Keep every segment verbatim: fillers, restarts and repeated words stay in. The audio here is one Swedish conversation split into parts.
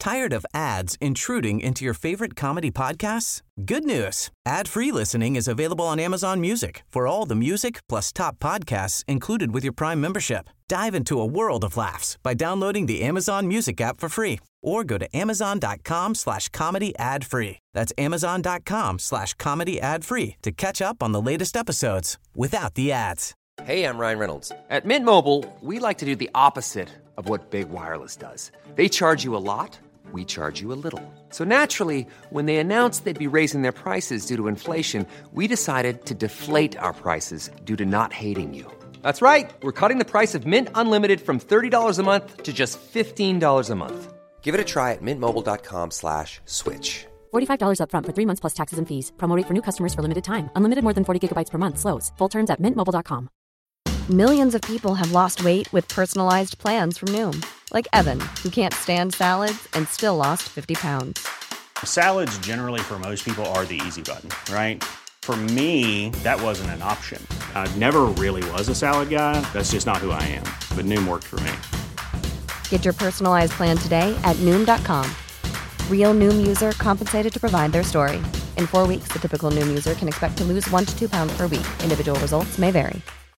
Tired of ads intruding into your favorite comedy podcasts? Good news. Ad-free listening is available on Amazon Music for all the music plus top podcasts included with your Prime membership. Dive into a world of laughs by downloading the Amazon Music app for free or go to amazon.com slash comedy ad free. That's amazon.com slash comedy ad free to catch up on the latest episodes without the ads. Hey, I'm Ryan Reynolds. At Mint Mobile, we like to do the opposite of what Big Wireless does. They charge you a lot. We charge you a little. So naturally, when they announced they'd be raising their prices due to inflation, we decided to deflate our prices due to not hating you. That's right. We're cutting the price of Mint Unlimited from thirty dollars a month to just fifteen dollars a month. Give it a try at mintmobile.com slash switch. forty-five dollars up front for three months plus taxes and fees. Promo rate for new customers for limited time. Unlimited more than forty gigabytes per month. Slows full terms at mint mobile dot com. Millions of people have lost weight with personalized plans from Noom. Like Evan, who can't stand salads and still lost fifty pounds. Salads generally for most people are the easy button, right? For me, that wasn't an option. I never really was a salad guy. That's just not who I am. But Noom worked for me. Get your personalized plan today at Noom dot com. Real Noom user compensated to provide their story. In four weeks, the typical Noom user can expect to lose one to two pounds per week. Individual results may vary.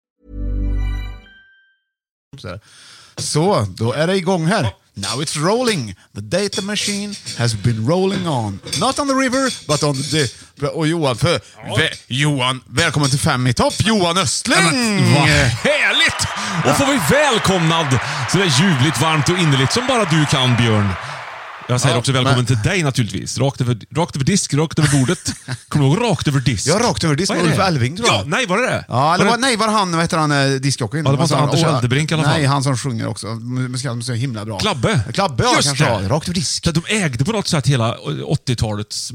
Så, då är det igång här. Now it's rolling. The data machine has been rolling on. Not on the river, but on the... Och Johan, för... Vä, Johan, välkommen till Fem i topp, Johan Östling! Vad härligt! Och får vi välkomnad så det är ljuvligt, varmt och innerligt som bara du kan, Björn. Jag säger ja, också välkommen men... till dig naturligtvis. Rakt över, rakt över disk, rakt över bordet. Kommer du ihåg rakt över disk? Ja, rakt över disk med Ulf Elving, tror jag. Ja, nej, var det det? Ja, eller var var, det... nej, var han, vad heter han, diskjockeyn? Ja, det var inte Anders Eldebrink i alla fall. Nej, han som sjunger också. Musiken är så himla bra. Klabbe. Klabbe, ja, just kanske. Det. Rakt över disk. De ägde på något sätt hela åttiotalets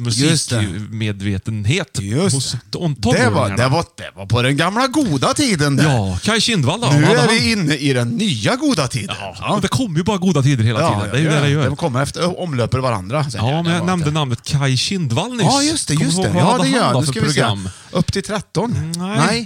musikmedvetenhet hos tonåringarna. Det var, det, var, det var på den gamla goda tiden där. Ja, Kaj Kindvall då. Nu är han... vi inne i den nya goda tiden. Ja, ja. Och det kommer ju bara goda tider hela tiden. Ja, det är ju ja, det det gör. De kommer efter, omlöper varandra. Ja, men jag nämnde det. namnet Kaj Kindvall nyss. Ja, just det, just det. Ja, det gör. Nu ska vi se. Upp till tretton. Nej. Nej.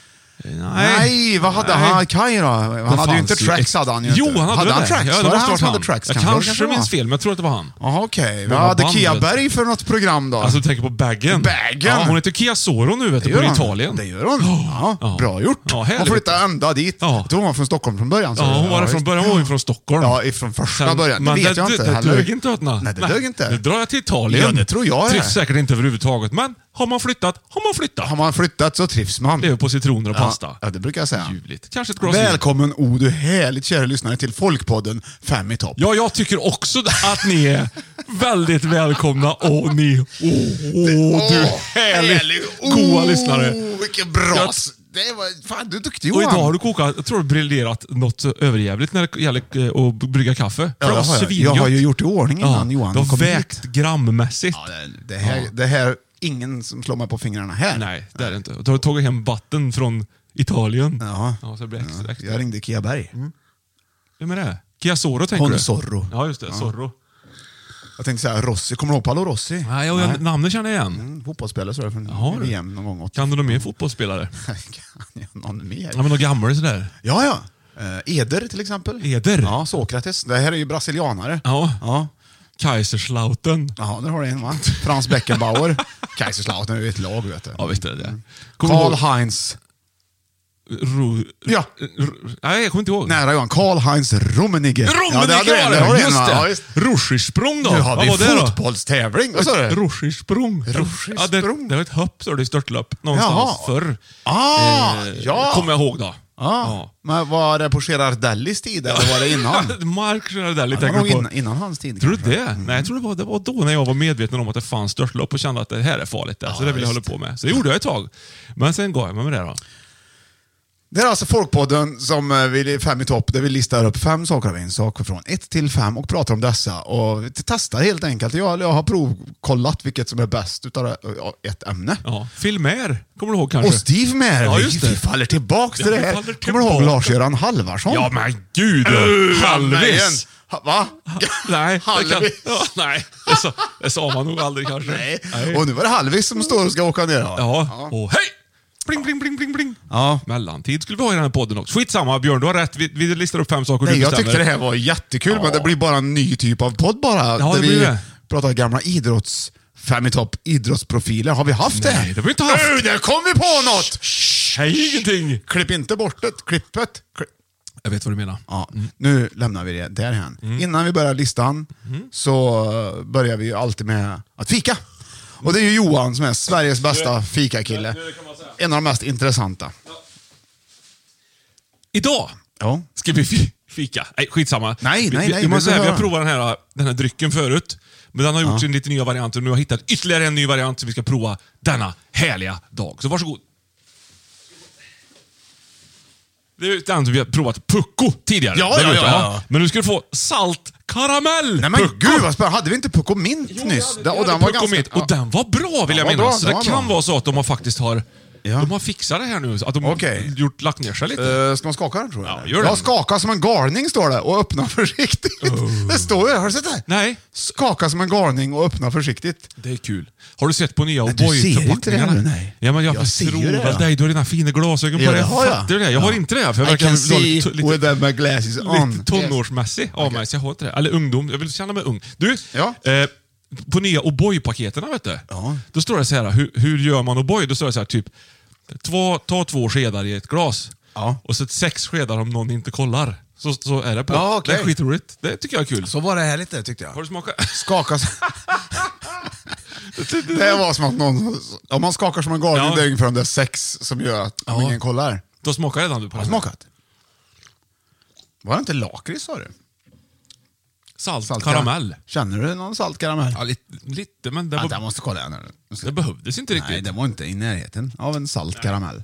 Nej. Nej, vad hade Nej. han? Kaj då? Han det hade ju inte tracks, hade han ju inte. Jo, han hade, hade han tracks. Ja, det var var han som han. hade tracks. Jag kanske, kanske minns fel, men jag tror att det var han. Jaha, okej. Okay. Vad hade Kia Berg för något program då? Alltså, du tänker på Baggen. Baggen? Ja, hon heter Kia Soro nu, vet du, på hon. Italien. Det gör hon. Ja, ja. Bra gjort. Ja, hon flyttade ända dit. Ja. Jag tror hon var från Stockholm från början. Så ja, hon var ja, från början. Hon var från Stockholm. Ja, ifrån första Sen, början. Det vet det, jag inte. Det, det dög inte åt Nej, det dög inte. Nu drar jag till Italien. Ja, det tror jag. Trivs säkert inte överhuvudtaget, men har man flyttat, har man flyttat. Har man flyttat så trivs man. Det är på citroner och pasta. Ja, det brukar jag säga. Ljuvligt. Kanske ett glas. Välkommen, O, du härligt kära lyssnare till Folkpodden Fem i topp. Ja, jag tycker också att ni är väldigt välkomna. Och ni, åh, oh, du härligt, härligt. goa oh, lyssnare. Vilken bra... Jag, det var, fan, du är duktig, Johan. Och idag har du kokat, jag tror du briljerat något överjävligt när det gäller att brygga kaffe. Ja, det har jag. jag har ju gjort i ordning innan, ja, Johan. Du har vägt hit. grammässigt. Ja, det, det, här, ja. det här, ingen som slår mig på fingrarna här. Nej, det är det inte. Du har tagit hem vatten från Italien. Ja, ja, så det blir extra, extra. Jag ringde Kia Berg. Mm. Vem är det? Kia Soro, tänker Hon du? Zorro. Ja, just det. Ja. Zorro. Jag tänkte säga Rossi. Kommer du ihåg Paolo Rossi? Nej, jag, Nej. namnet känner jag igen. Mm, fotbollsspelare så är det från V M någon gång. åttio. Kan du någon mer fotbollsspelare? någon mer? Ja, men någon gammal sådär. Ja, ja. Uh, Eder till exempel. Eder? Ja, Sokrates. Det här är ju brasilianare. Ja. Ja. Kaiserslautern. Ja, där har du en, va? Franz Beckenbauer. Kaiserslautern är ju ett lag, vet du. Ja, visst är det det. Karl-Heinz. Ru... Ja. Ru... Nej, jag kommer inte ihåg. Nära Johan. Karl-Heinz Rummenigge. Rummenigge ja, det var det! det. Just det. Ja, just. Ruschisprung då. Nu har vi Vad var det fotbollstävling. Vad sa du? Ruschisprung. Ruschisprung. Ja, det, det var ett hopp, så det är störtlopp någonstans. Jaha. Förr. Ah, eh, ja. Kommer jag ihåg då. Ah, ja. Men var det på Gerardellis tid eller var det innan? Mark Gerardelli, ja, tänker du på. Innan, innan hans tid. Tror kanske. du det? Mm. Nej, jag tror det var, det var då när jag var medveten om att det fanns störtlopp och kände att det här är farligt. Där, ja, så det vill jag hålla på med. Så det gjorde jag ett tag. Men sen går jag med det då. Det är alltså Folkpodden som vill Fem i topp, där vi listar upp fem saker av en sak från ett till fem och pratar om dessa och testar helt enkelt. Jag, jag har provkollat vilket som är bäst utav ett ämne. Ja, Filmer, kommer du ihåg kanske? Och Steve Mer, ja, just det. vi faller tillbaks till ja, det här. Kommer du ihåg Lars-Göran Halvarsson? Ja, men gud, uh, Halvis. Ha, va? Nej, Halvis. Kan, ja, nej det, sa, det sa man nog aldrig kanske. Nej. nej. Och nu var det Halvis som står och ska åka ner. Ja, ja. Och hej! Bling, bling, bling, bling, bling. Ja. Mellantid skulle vi ha i den här podden också. Skitsamma, Björn, du har rätt. Vi, vi listar upp fem saker Nej, du jag bestämmer. tyckte det här var jättekul, Ja. men det blir bara en ny typ av podd bara. Ja, där det blir vi det. pratar gamla idrotts... Fem i topp idrottsprofiler. Har vi haft det? Nej, det har vi inte haft. Nu, där kom vi på något! Säg ingenting. Klipp inte bort det. Klippet. Klipp. Jag vet vad du menar. Ja, nu lämnar vi det därhen. Mm. Innan vi börjar listan så börjar vi ju alltid med att fika. Och det är ju Johan som är Sveriges bästa fikakille. En av de mest intressanta. Idag Ja. ska vi fi- fika. Nej, skitsamma. Nej, vi, nej, vi, nej, Jag måste vi säga, vi har behöver- provat den här, den här drycken förut. Men den har gjort sin lite nya variant och nu har jag hittat ytterligare en ny variant som vi ska prova denna härliga dag. Så varsågod. Det är den som vi har provat Pucko tidigare. Ja, Det ja, vet ja, jag. ja. Men nu ska du få salt karamell. Nej men Pucko. gud vad spännande. Hade vi inte Pucko Mint Jo, nyss? vi Den- hade- och vi den hade var Pucko ganska... Mint. Och den var bra vill jag Den var minnas. bra, Så den det var kan bra. vara så att de har faktiskt har... Ja. De har fixat det här nu. Att de Okej. har gjort, lagt ner sig lite. Uh, ska man skaka den tror jag? Ja, eller? gör det. Ja, skaka som en galning står det. Och öppna försiktigt. Det står ju, har du sett det? Nej. Skaka som en galning och öppna försiktigt. Det är kul. Har du sett på nya Men du ser O'boy-förpackningarna? inte det här, nej. Ja, men jag, Jag ser tror ju det, väl ja. dig. Du har dina fina glasögon Ja, på dig. det har jag. Fattar du det? Jag har Ja. inte det. För jag I verkar can vara see lite, with lite, them glasses on. lite tonårsmässig av mig, så jag har inte det. Eller ungdom. Jag vill känna mig ung. Du, Ja. eh, på nya O'boy-paketerna, vet du. Ja. Då står det så här, hur, hur gör man O'boy? Då står det så här, typ, två, ta två skedar i ett glas. Ja. Och så sex skedar om någon inte kollar. Så, så är det på. Ja, okej. Det är skitroligt. Det tycker jag är kul. Så var det här lite tyckte jag. Har du smakat? Skaka som... Det var som att någon... Om man skakar som en galning, Ja. det är ungefär de där sex som gör att Ja. ingen kollar. Då smakar redan du på Har den. du smakat? Var det inte lakrits sa du? Salt, Salt karamell. Känner du någon salt karamell? Ja, lite, lite men det, Vänta, jag var, måste kolla igen. Nu ska- det behövdes inte riktigt. Nej, det var inte i närheten av en salt karamell.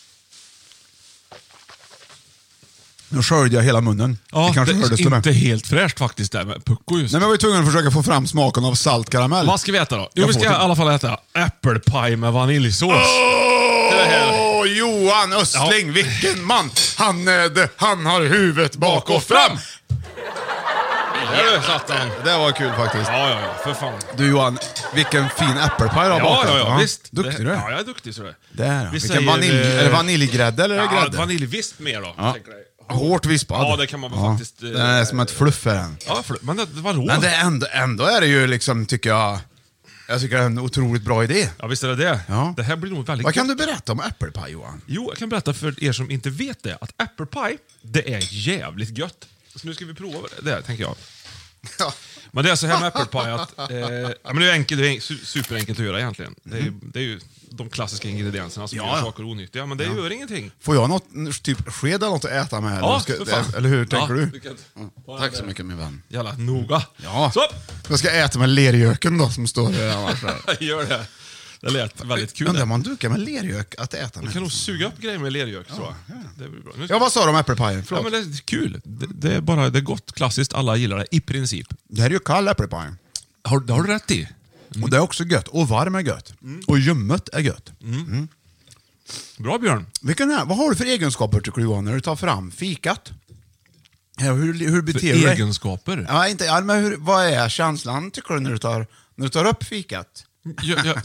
Nu sköljde jag hela munnen. Ja, det kanske det hördes är till inte mig. helt fräscht faktiskt där med pucko just. Nej, men jag var ju tvungen att försöka få fram smaken av salt karamell. Vad ska vi äta då? Jo, Jag vi får ska i till- alla fall äta äppelpaj med vaniljsås. Åh, Johan Östling, vilken man! Han, är det, han har huvudet bak och fram! Där satt han. Det var kul faktiskt. Ja, ja, ja, för fan. Du Johan, vilken fin äppelpaj du har Ja, bakat. ja, ja, visst. Duktig det, du är. Ja, jag är duktig så det. Där, Vi vilken säger, vanilj, eh, är det vaniljgrädde eller är det Ja, grädde? vaniljvisp mer då. Ja. tänker jag. Hårt vispad. Ja, det kan man väl faktiskt, eh, Den är som ett fluff är den. Ja, för, men det, det var rå. Men det är ändå, ändå är det ju liksom, tycker jag, jag tycker det är en otroligt bra idé. Ja, visst är det det. Ja. Det här blir nog väldigt Vad kan gott. du berätta om äppelpaj, Johan? Jo, jag kan berätta för er som inte vet det, att äppelpaj, det är jävligt gött. Så nu ska vi prova det, där, tänker jag. Ja. Men det är så här med äppelpaj att eh, ja, men det är enkelt, det är su- superenkelt att göra egentligen. Det är, ju- det är ju de klassiska ingredienserna som Ja, gör ja. saker onyttiga, men det gör ingenting. Får jag något, typ sked eller något att äta med? Ja, eller, ska, för fan. eller hur tänker Ja, du? du kan- Mm. Tack så mycket min vän. Jävla noga. Ja. Så, Jag ska äta med lergöken då som står där annars. gör det. Det lät väldigt kul. Undrar det. om man dukar med lergök att äta Du med. kan nog suga upp grejer med lergök, tror jag. Det blir bra. Nu ska- Ja, vad sa du om äppelpajen? Ja, Förlåt. men det är kul. Det, det är bara det är gott, klassiskt, alla gillar det i princip. Det här är ju kall äppelpaj. Har, det har du rätt i. Och det är också gött. Och varm är gött. Och ljummet är gött. Bra Björn. Vilken är, vad har du för egenskaper tycker du Johan när du tar fram fikat? Ja, hur, hur beter För du dig? egenskaper. Ja, inte, ja, men hur, vad är känslan tycker du när du tar, när du tar upp fikat? Ja, ja.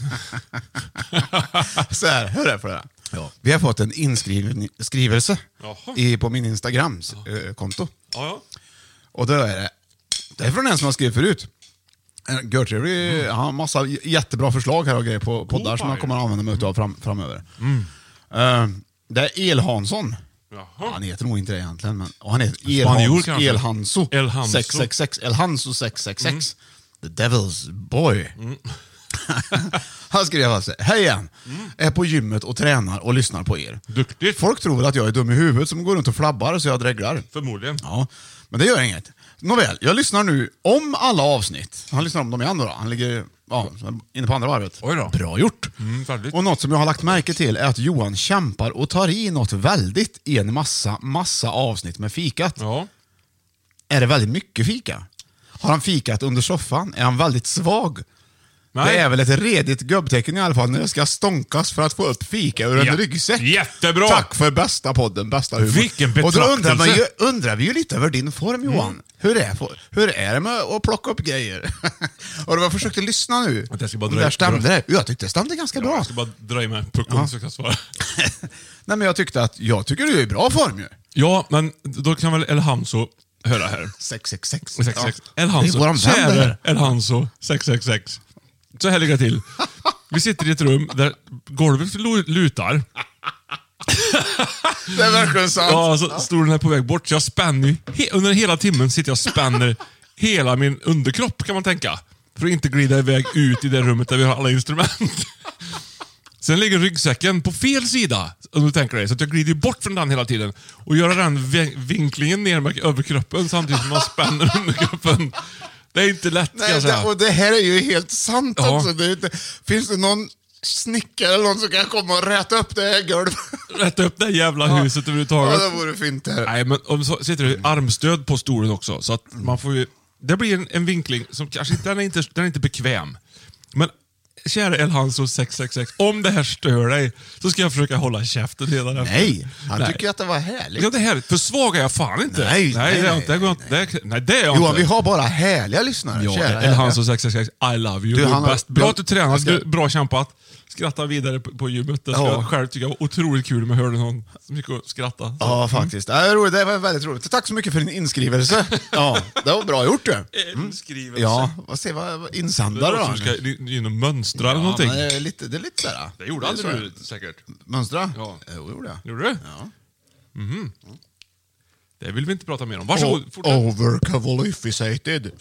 Så här, hör det för det. Ja. Vi har fått en inskrivelse Jaha. i, på min Instagrams eh, konto. Ja, ja. Och då är det, det är från en som har skrivit förut. En Görtrevlig, mm. han har massa j- jättebra förslag här och grejer på poddar som paj. han kommer att använda mig utav fram, framöver. Eh, det är El Hansson. Jaha. Han heter nog inte det egentligen, men och han heter Spanjor Elhans, kanske? Elhanso Elhanso. sex sex sex. Elhanso sex sex sex. The Devil's Boy. Han skrev alltså, hej igen. Är på gymmet och tränar och lyssnar på er. Duktigt. Folk tror väl att jag är dum i huvudet som går runt och flabbar så jag dreglar. Förmodligen. Ja, men det gör inget. Nåväl, jag lyssnar nu om alla avsnitt. Han lyssnar om dem igen då. då. Han ligger ja, inne på andra varvet. Oj då. Bra gjort. Mm, väldigt. Och något som jag har lagt märke till är att Johan kämpar och tar i något väldigt i en massa, massa avsnitt med fikat. Ja. Är det väldigt mycket fika? Har han fikat under soffan? Är han väldigt svag? Nej. Det är väl ett redigt gubbtecken i alla fall när det ska stånkas för att få upp fika ur en Ja. ryggsäck. Jättebra! Tack för bästa podden, bästa humor. Vilken Och då undrar, man betraktelse. ju, undrar vi ju lite över din form, Johan. Mm. Hur, är, hur är det med att plocka upp grejer? Och du har försökt att lyssna nu. Jag ska bara Om dra- där stämde dra- det. Jag tyckte det stämde ganska Ja, bra. jag ska bara dra i mig puckon så jag kan svara. Nej, men jag tyckte att jag tycker du är i bra form ju. Ja, men då kan väl El Hanso höra här. sex sex sex. sex sex sex. Ja. El Det är våran Hanso, vän det käre här. El Hanso sex sex sex. Så här ligger det till. Vi sitter i ett rum där golvet lu- lutar. Det är verkligen sant. Ja, så stolen är på väg bort. Så jag spänner ju, he- under hela timmen sitter jag och spänner hela min underkropp kan man tänka. För att inte glida iväg ut i det rummet där vi har alla instrument. Sen ligger ryggsäcken på fel sida, om du tänker dig. Så att jag glider bort från den hela tiden. Och göra den vin- vinklingen ner med överkroppen samtidigt som man spänner underkroppen. Det är inte lätt kan Nej, jag det, säga. och det här är ju helt sant Ja. också. Det är inte, finns det någon snickare eller någon som kan komma och rätta upp det här golvet? Rätta upp det här jävla huset Ja, överhuvudtaget. det vore fint det här. Nej, men om så sitter det armstöd på stolen också. Så att man får ju, det blir en, en vinkling som kanske inte, den är inte, den är inte bekväm. Men kära El Hanso sex sex sex, om det här stör dig så ska jag försöka hålla käften hela den. Nej, han Nej. tycker att det var härligt. Ja, det här försvagar jag fan inte. Nej, nej, det är nej, inte. Det går inte. Det är, nej, det är jag Johan, inte. vi har bara härliga lyssnare. Ja, Kära El härliga. Hanso sex sex sex, I love you. Du, Du, han har- bäst. Bra att du jag tränar, ska- du, bra kämpat. Skratta vidare på, på gymmet. Det ska Ja. jag själv tycka var otroligt kul om jag hörde någon som gick och skratta. Ja, faktiskt. Det, är roligt. Det var väldigt roligt. Tack så mycket för din inskrivelse. Ja, det var bra gjort du. Inskrivelse. Ja, vad säger vad vad Det insändare låter då? som ska in och mönstra eller Ja, någonting. men det är lite, det är lite sådär. Det gjorde är aldrig så. du säkert. Mönstra? Ja. Jo, det gjorde jag. Gjorde du? Ja. Mhm. Det vill vi inte prata mer om. Varsågod, O- fortsätt. Overqualificated.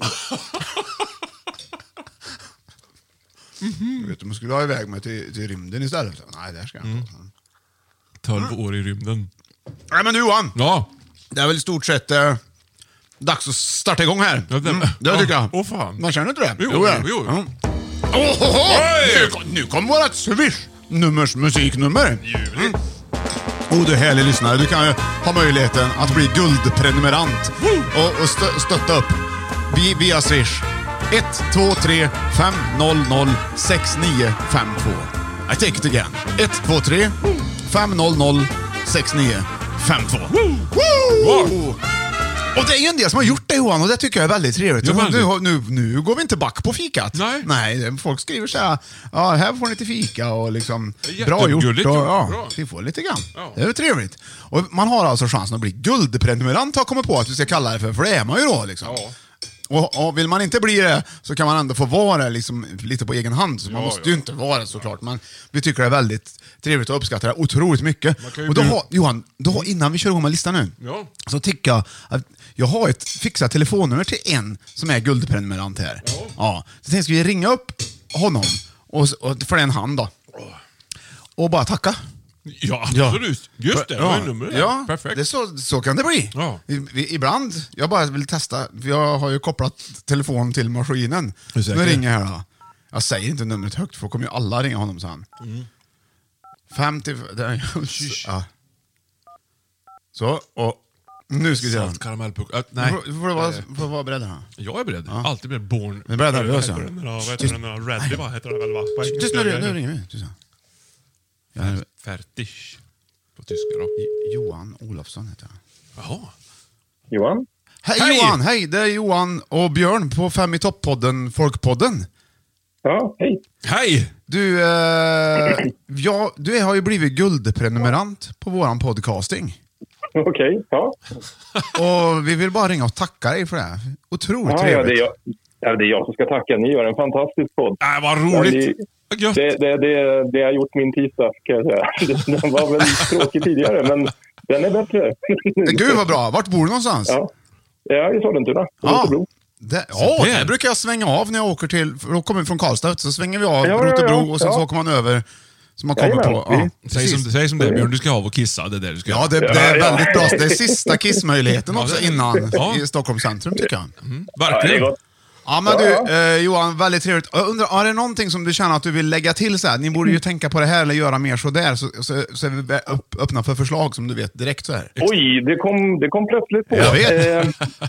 Mm-hmm. Vet du, man skulle ha iväg mig till, till rymden istället. Så, nej, där ska jag inte. tolv år i rymden. Nej, men du Johan. Ja. Det är väl i stort sett eh, dags att starta igång här. Ja, det- Mm, det ja. tycker jag. Åh, fan. Man känner inte det? Jo, ja. jo, jo. Ja. Oh, oh, oh. Nu, kom- nu kommer vårat Swish-nummers musiknummer. Ljuvligt. Och du härlig lyssnare, du kan ju ha möjligheten att bli guldprenumerant och, och stö, stötta upp vi, via Swish. ett två tre fem noll noll sex nio fem två. I take it again. ett två tre fem noll noll sex nio fem två. Woo! Och det är ju en del som har gjort det, Johan, och det tycker jag är väldigt trevligt. Ja, Så väldigt. nu, nu, nu går vi inte back på fikat. Nej. Nej, folk skriver så här, ja, här får ni lite fika och liksom, Det är bra gjort. Och, jättegulligt gjort, ja, bra. vi får lite grann. Ja. Det är ju trevligt. Och man har alltså chansen att bli guldprenumerant, har kommit på att vi ska kalla det för, för det är man ju då liksom. Ja. Och, och vill man inte bli det så kan man ändå få vara det liksom, lite på egen hand. Så man Ja, måste ja. ju inte vara det såklart. Men vi tycker det är väldigt trevligt och uppskattar det otroligt mycket. Man kan ju Och då bli- har, Johan, då har, innan vi kör igång med listan nu, Ja. så tycker jag att jag har ett fixat telefonnummer till en som är guldprenumerant här. Ja. Ja. Så tänkte vi ringa upp honom, och, och för en hand då. Och bara tacka. Ja, absolut. Just det, det var ju numret. Ja, Perfekt. Det är så, så kan det bli. Ja. I, vi, ibland, jag bara vill testa, för jag har ju kopplat telefon till maskinen. Hur säker? Nu ringer jag här då. Jag säger inte numret högt, för då kommer ju alla ringa honom sen. Mm. femtio... Det är, ja. Så, och nu ska vi se. Salt karamellpuck. Äh, Du nej. får, du får, vara, du får vara beredd här. Jag är beredd. Alltid beredd. Born. Vi är beredda, vi också. Vad heter den då? Vad heter den då? Ready, va? Heter den väl, va? På Tyst engelska. nu, nu ringer vi. Tyst. Ja, nu- Fertig. På tyska då. Johan Olofsson heter jag. Jaha. Johan? Hej, Hej! Johan, hej! Det är Johan och Björn på Fem i topp-podden, Folkpodden. Ja, hej. Hej! Du, eh, ja, du har ju blivit guldprenumerant på våran podcasting. Okej, ja. Och vi vill bara ringa och tacka dig för det. Otroligt Ja, ja, det, är trevligt. jag, ja, det är jag som ska tacka. Ni gör en fantastisk podd. Äh, vad Ja, roligt. det, Vad gött. det, det, det, det har gjort min tisdag, kan jag säga. Den var väl tråkig tidigare, men den är bättre. Gud vad bra. Vart bor du någonstans? Ja, ja i Sollentuna. Ja. Rotebro. Det, ja, där. där brukar jag svänga av när jag åker till, för då kommer vi från Karlstad, så svänger vi av Ja, ja, ja, Rotebro och sen ja. så åker man över, så man kommer Jajamän, på... Ja, Säg som, precis. säg som det är, Björn. Du ska ha och kissa. Det är det du ska Ja, göra. det, det Ja, är ja. väldigt bra. Det är sista kissmöjligheten också Ja, det- innan ja. i Stockholms centrum, tycker jag. Mm, Ja, det är verkligen. gott. Ja, men Ja, du, ja. eh, Johan, väldigt trevligt. Jag undrar, är det någonting som du känner att du vill lägga till så här? Ni borde ju tänka på det här eller göra mer så där, så, så, så är vi upp, öppna för förslag som du vet direkt så här. Oj, det kom, det kom plötsligt på. Jag vet. Eh, det,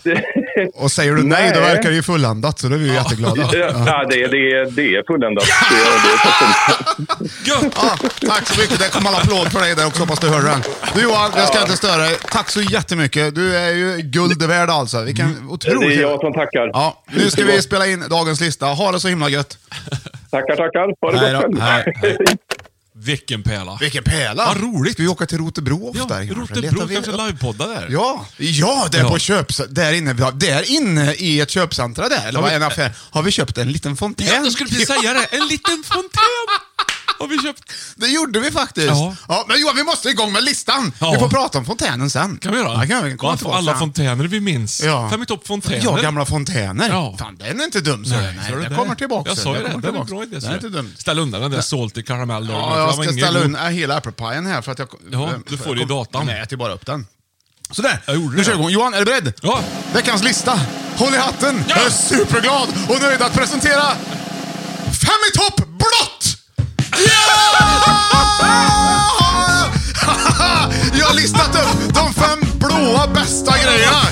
Och säger du nej, Nej. då verkar det ju fulländat, så då är vi ju jätteglada. Ja, ja, det, det, det är fulländat. Det, det är toppen. Gött! Ja, tack så mycket. Det kom alla applåd för dig där också, hoppas du hörde den. Du Johan, jag ska inte störa dig. Tack så jättemycket. Du är ju guld värd alltså. Vi kan otroligt... Det är jag som tackar. Ja, nu ska vi spela in dagens lista. Ha det så himla gött. Tackar, tackar. Ha det Hej gott då. själv. Hej. Vilken pärla. Vilken pärla. Vad roligt. Ska vi åka till Rotebro Ja, oftare? kanske? Rotebro Letar vi- kanske livepodda där. Ja, ja, där Ja. på köp, där inne, där inne i ett köpcentra där, eller Ja, vad är men- en affär, har vi köpt en liten fontän. Ja, jag skulle precis säga det. En liten fontän har vi köpt. Det gjorde vi faktiskt. Ja. Ja, men Johan, vi måste igång med listan. Ja. Vi får prata om fontänen sen. Kan vi göra? Ja, kan vi. Kom Ja, tillbaka alla sen. fontäner vi minns. Ja. Fem i topp fontäner. Ja, gamla fontäner. Ja. Fan, den är inte dum. Så Nej, nej, så är det det där. kommer tillbaka. Jag sa ju det. kommer Det är en tillbaka. bra idé. Det är inte dumt. Ställ undan den där salty karamell. där. Ja, För jag den var ska ingen ställa god. undan hela äppelpajen här för att jag... Ja, du får det i datan. Nej, jag äter bara upp den. Sådär, Jag gjorde nu det. kör vi igång. Johan, är du beredd? Ja. Veckans lista. Håll i hatten. Ja. Jag är superglad och nöjd att presentera Fem i topp blått! Ja! Jag har listat upp de fem blåa bästa grejerna.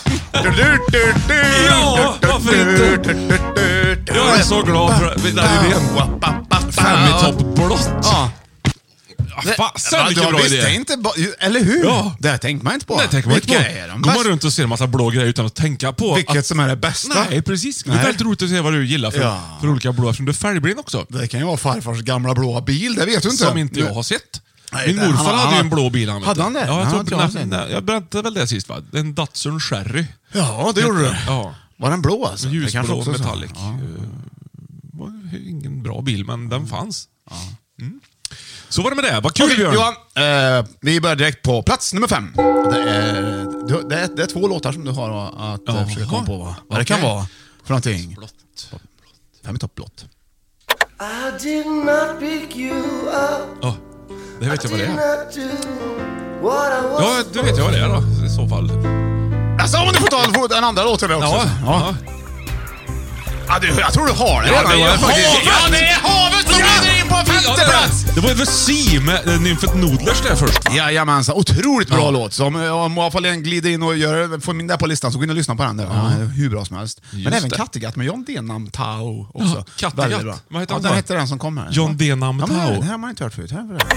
Ja, varför inte? Jag är så glad för den här idén. Fem i topp blått. Ja. Fasen Ja, vilken du bra visste idé. inte, ba- eller hur? Ja. Det tänker man inte på. Nej, tänker man inte på. Vilka är de Går man bästa? runt och ser en massa blå grejer utan att tänka på Vilket att... som är det bästa? Nej, precis. Det är Nej. väldigt roligt att se vad du gillar för, Ja. för olika blå, eftersom du är färgblind också. Det kan ju vara farfars gamla blåa bil, det vet du inte. Som inte jag Nu- har sett. Nej, Min det- morfar han- hade ju han- en blå bil. Han, vet Hade du. han det? Ja, jag, Nej, tror, har inte jag nej, sett. nej, jag berättade väl det sist va? En Datsun Cherry. Ja, det gjorde du. Ja. Var den blå alltså? Det kanske Ljusblå också så. metallic. Ja. Eh, var ju ingen bra bil, men den fanns. Mm. Så var det med det. Vad kul, Okej, Björn. Johan, eh, vi börjar direkt på plats nummer fem. Det är, du- det är, det är två låtar som du har att eh, Jaha. försöka komma på vad, vad det kan Okej. vara för någonting. Blått. Fem i topp blått. I did not pick you up. Ja, det vet jag vad det är. Not do what I was. Ja, du vet jag vad det är då, i så fall. Alltså, om du får ta får den andra låten också. Ja, ja. Ja, du, jag tror du har det Ja, redan. det är Johan, faktiskt. havet! Ja, det är havet som glider in på Ja, femte det, plats! det var ju för si med eh, Nymfet Nodlers där först. Jajamensan, otroligt bra Ja. låt. Så om, om jag får glider in och gör, får min där på listan så gå in och lyssna på den. Där. Ja. Hur bra som helst. Men Just även det. Kattegatt med John Denham Tao också. Ja, Kattegatt. Väldigt bra. Vad heter ja, han den då? hette den som kom här. John Denham ja, men Tao. Det här har man inte hört förut. Här är det.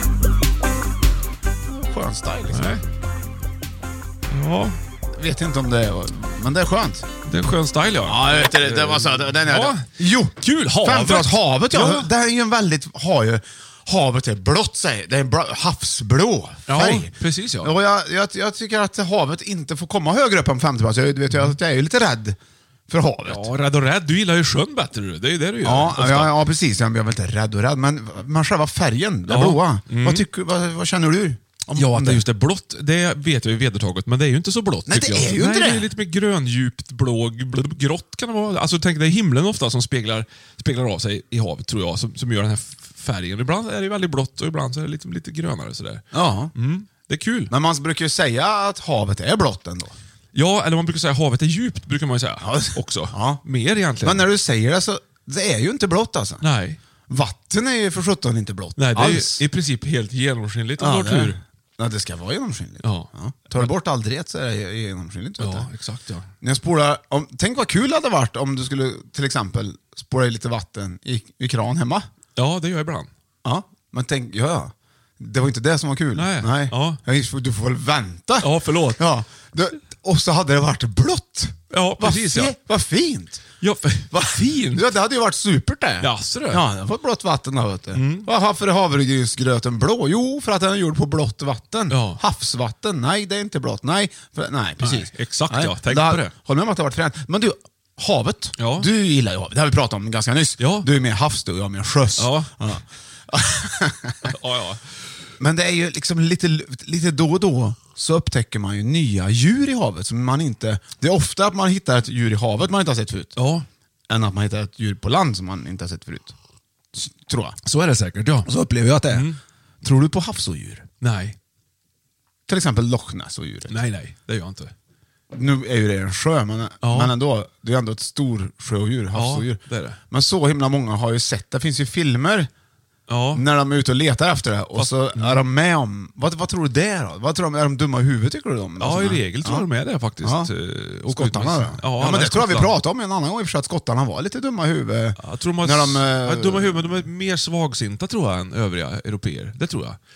Skön style liksom. Nej. Ja, Vet inte om det är, men det är skönt. det är en skön style ja. Ja, jag vet det. Det var så. Den är, Ja. Jo, Kul, havet. Framförallt havet, ja. Ja. Det här är ju en väldigt, har ju, havet är blått sig. Det är en blå, havsblå färg. Ja, precis ja. Och jag, jag, jag tycker att havet inte får komma högre upp än femtio plats. Jag vet ju att jag är ju lite rädd för havet. Ja, rädd och rädd. Du gillar ju sjön bättre du. Det är ju det du gör. Ja, ofta. ja, ja, precis. Jag är väl inte rädd och rädd, men, men själva färgen, det Ja. blåa. Mm. Vad, tycker, vad, vad känner du? Om, Ja, om att det just är blått, det vet jag ju vedertaget, men det är ju inte så blått. Nej, tycker det jag. är ju inte Nej, det. det är lite mer gröndjupt, blå, bl- grått kan det vara. Alltså tänk dig himlen ofta som speglar, speglar av sig i havet tror jag, som, som gör den här f- färgen. Ibland är det väldigt blått och ibland så är det lite, lite grönare sådär. Ja. Mm, det är kul. Men man brukar ju säga att havet är blått ändå. Ja, eller man brukar säga havet är djupt, brukar man ju säga. Ja. Också. Ja. Mer egentligen. Men när du säger det så, det är ju inte blått alltså. Nej. Vatten är ju för sjutton inte blått. Nej, det är alls. ju i princip helt genomskinligt om Ja, du har det är- tur. Ja, det ska vara genomskinligt. Ja. Tar du bort all dret så är det genomskinligt. Vet Ja, du. exakt ja. När jag spolar, om, tänk vad kul det hade varit om du skulle till exempel spola i lite vatten i, i kran hemma. Ja, det gör jag ibland. Ja, men tänk, ja, ja. Det var inte det som var kul. Nej. Nej. Ja. Du får väl vänta. Ja, förlåt. Ja. Det, och så hade det varit blått. Ja, Vad precis fi- ja. Vad fint. Ja, f- vad fint. Ja, det hade ju varit supert det. Jaså du? Ja, jag får blått vatten då, vet du. Mm. Varför är havregrynsgröten blå? Jo, för att den är gjord på blått vatten. Ja. Havsvatten? Nej, det är inte blått. Nej, för, nej precis. Nej, exakt, nej. ja. Tänk Där- på det. Håller med om att det har varit fränt. Men du, havet. Ja. Du gillar ju havet. Det har vi pratat om ganska nyss. Ja. Du är mer havs du och jag är mer sjöss. Ja. Ja. Ja, ja. Men det är ju liksom lite, lite då och då så upptäcker man ju nya djur i havet som man inte... Det är ofta att man hittar ett djur i havet man inte har sett förut. Ja, Än att man hittar ett djur på land som man inte har sett förut. S- Tror jag. så är det säkert ja. Så upplever jag att det är. Mm. Tror du på havsodjur? Nej, Till exempel Loch Ness-odjuret. nej, nej. Det gör jag inte. Nu är ju det en sjö, men, Ja. men ändå. Det är ändå ett stor sjöodjur, havsodjur. det är det. Men så himla många har ju sett, det finns ju filmer Ja. När de är ute och letar efter det. Och Fast, så är de med om... Vad, vad tror du det är då? Vad tror de, är de dumma i huvudet tycker du de? Ja, i regel tror ja. de är det faktiskt. Ja. Och Skottarna då? Ja, ja, men det tror jag vi Skottland. pratade om en annan gång i och för sig, att skottarna var lite dumma i huvudet. Jag tror de har, när de, ja, eh, dumma i huvudet, men de är mer svagsinta tror jag än övriga europeer. Det tror jag.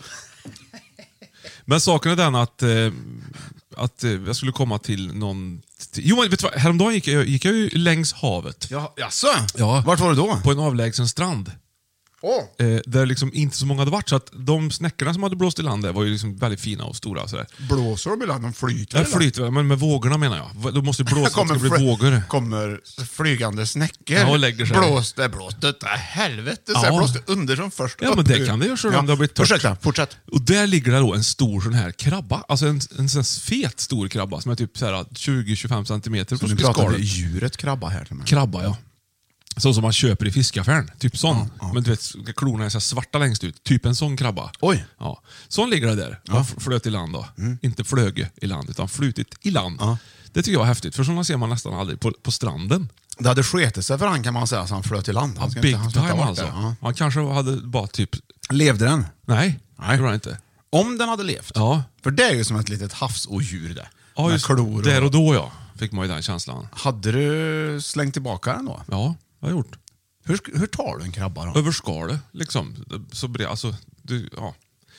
Men saken är den att, eh, att eh, jag skulle komma till någon... Till, jo, men vet du vad? Häromdagen gick jag, gick jag ju längs havet. Ja, jaså? Ja. Vart var du då? På en avlägsen strand. Oh. Eh, där liksom inte så många hade varit, så att de snäckorna som hade blåst i land där var ju liksom väldigt fina och stora. Sådär. Blåser de ibland? De flyter Ja, väl? flyter, men med vågorna menar jag. De måste blåsa så att det ska bli fly- vågor. kommer flygande snäckor. Ja, och lägger sig. Blåst, det blåst. Det är helvete. Så Ja. ja. Blåst underifrån först. Ja, men det kan det göra så om det har blivit tört. Ursäkta, fortsätt. Och där ligger det då en stor sån här krabba. Alltså en, en sån här fet stor krabba som är typ så här tjugo till tjugofem centimeter Så på nu pratar skalet. vi djuret krabba här till mig. Krabba, ja. Så som man köper i fiskaffären. Typ sån. Ja, ja. Men du vet, klorna är så här svarta längst ut. Typ en sån krabba. Oj. Ja. Sån ligger det där. Ja. Flöt i land då. Mm. Inte flög i land, utan flutit i land. Ja. Det tycker jag är häftigt, för såna ser man nästan aldrig på, på stranden. Det hade sketit sig för han kan man säga, så han flöt i land. Han Ja, ska big inte, han ska inte time ha varit alltså. där. Ja. Han kanske hade bara typ... Levde den? Nej, Nej. det gjorde han inte. Om den hade levt? Ja. För det är ju som ett litet havsodjur det. Ja, Med just klor där och då ja. Fick man ju den känslan. Hade du slängt tillbaka den då? Ja, det har jag gjort. Hur, hur tar du en krabba då? Över skalet, liksom. Så bred, alltså, du, ja.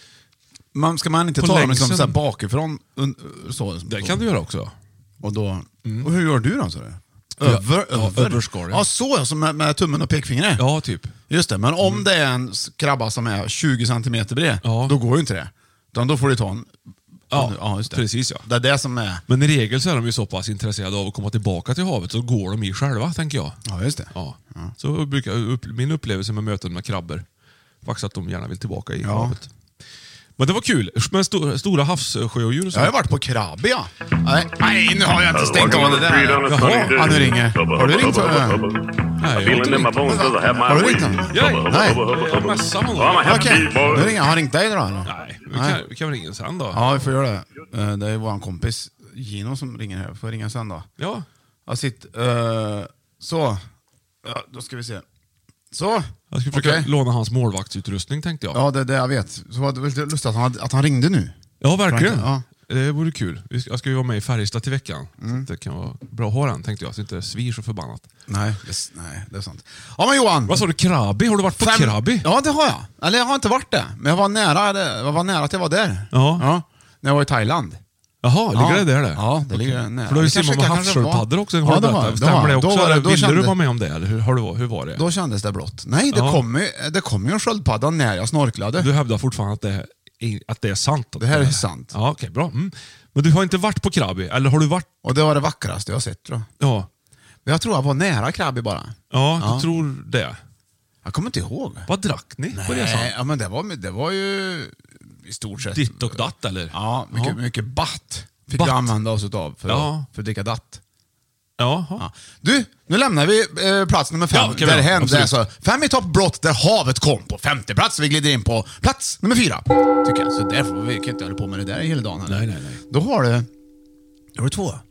Man, ska man inte På ta dem liksom längsen. så här bakifrån? Un, så, Det kan du göra också. Och, då, och hur gör du då? Så det? Ja, Över, ja, över. över skalet. Ja, så ja, som med, med tummen och pekfingret. Ja, typ. Just det, men om det är en krabba som är tjugo centimeter bred, Ja. då går ju inte det. Utan då får du ta en... Ja, ja just det. precis ja. Det är det som är... Men i regel så är de ju så pass intresserade av att komma tillbaka till havet, så går de i själva, tänker jag. Ja, just det. Ja. Så brukar upp, min upplevelse med möten med krabbor, faktiskt att de gärna vill tillbaka i Ja. havet. Men det var kul, med sto, stora havssjöodjur och så. Jag har ju varit på krabb, ja. Nej, nej, nu har jag inte stängt av det där. Jaha, han nu ringer. Har du ringt? Nej, jag har inte ringt. Har du ringt honom? Nej, Nej. jag messade honom. Okej, nu ringer han. Har han ringt dig då? Eller? Nej, vi kan, vi kan ringa sen då. Ja, vi får göra det. Eh, Det är vår kompis Gino som ringer här. Får jag ringa sen då? Ja. Jag sitter... eh, så. Ja, då ska vi se. Så. Jag ska försöka Okej. låna hans målvaktsutrustning, tänkte jag. Ja, det är det jag vet. Så var det lite lustigt att han, att han ringde nu. Ja, verkligen. Ja. Det vore kul. Vi ska- Jag ska ju vara med i Färjestad till veckan. Mm. Så det kan vara bra att ha den, tänkte jag. Så inte svir så förbannat. Nej, det, nej, det är sant. Ja, men Johan. Vad sa du? Krabi? Har du varit på Fem- Krabi? Ja, det har jag. Eller jag har inte varit det. Men jag var nära, det- jag var nära att jag var där. Ja. När jag var i Thailand. Jaha, ligger det där det? Ja, det ligger nära. För du har ju Det kanske- simmat med kanske var- havssköldpaddor också. Ja, Har du det berättat? har- det Stämmer har- det då också? var det- Eller då ville du kände- vara med om det? Eller hur, har du, hur var det? Då kändes det blått. Nej, det Ja. kom ju det kom ju en sköldpadda när jag snorklade. Du hävdar fortfarande att det är, att det är sant? Att Det här är sant. Ja, okej, bra. Mm. Men du har inte varit på Krabi? Eller har du varit? Och det var det vackraste jag har sett, tror jag. Ja, Men jag tror jag var nära Krabi bara. ja, Ja. du tror det. Jag kommer inte ihåg. Vad drack ni på resan? Nej, ja, men det var, det var ju i stort sett... Ditt och datt, eller? Ja, mycket, Ja. mycket batt fick Batt. vi använda oss utav för, Ja. för att dricka datt. Jaha. Ja. Du, nu lämnar vi eh, plats nummer fem. Ja, kan vi där göra. det hände Absolut. alltså fem i topp blott där havet kom på femte plats. Vi glider in på plats nummer fyra. Tycker jag. Så därför vi kan inte hålla på med det där hela dagen. Eller? Nej, nej, nej. Då har du... Då har du två.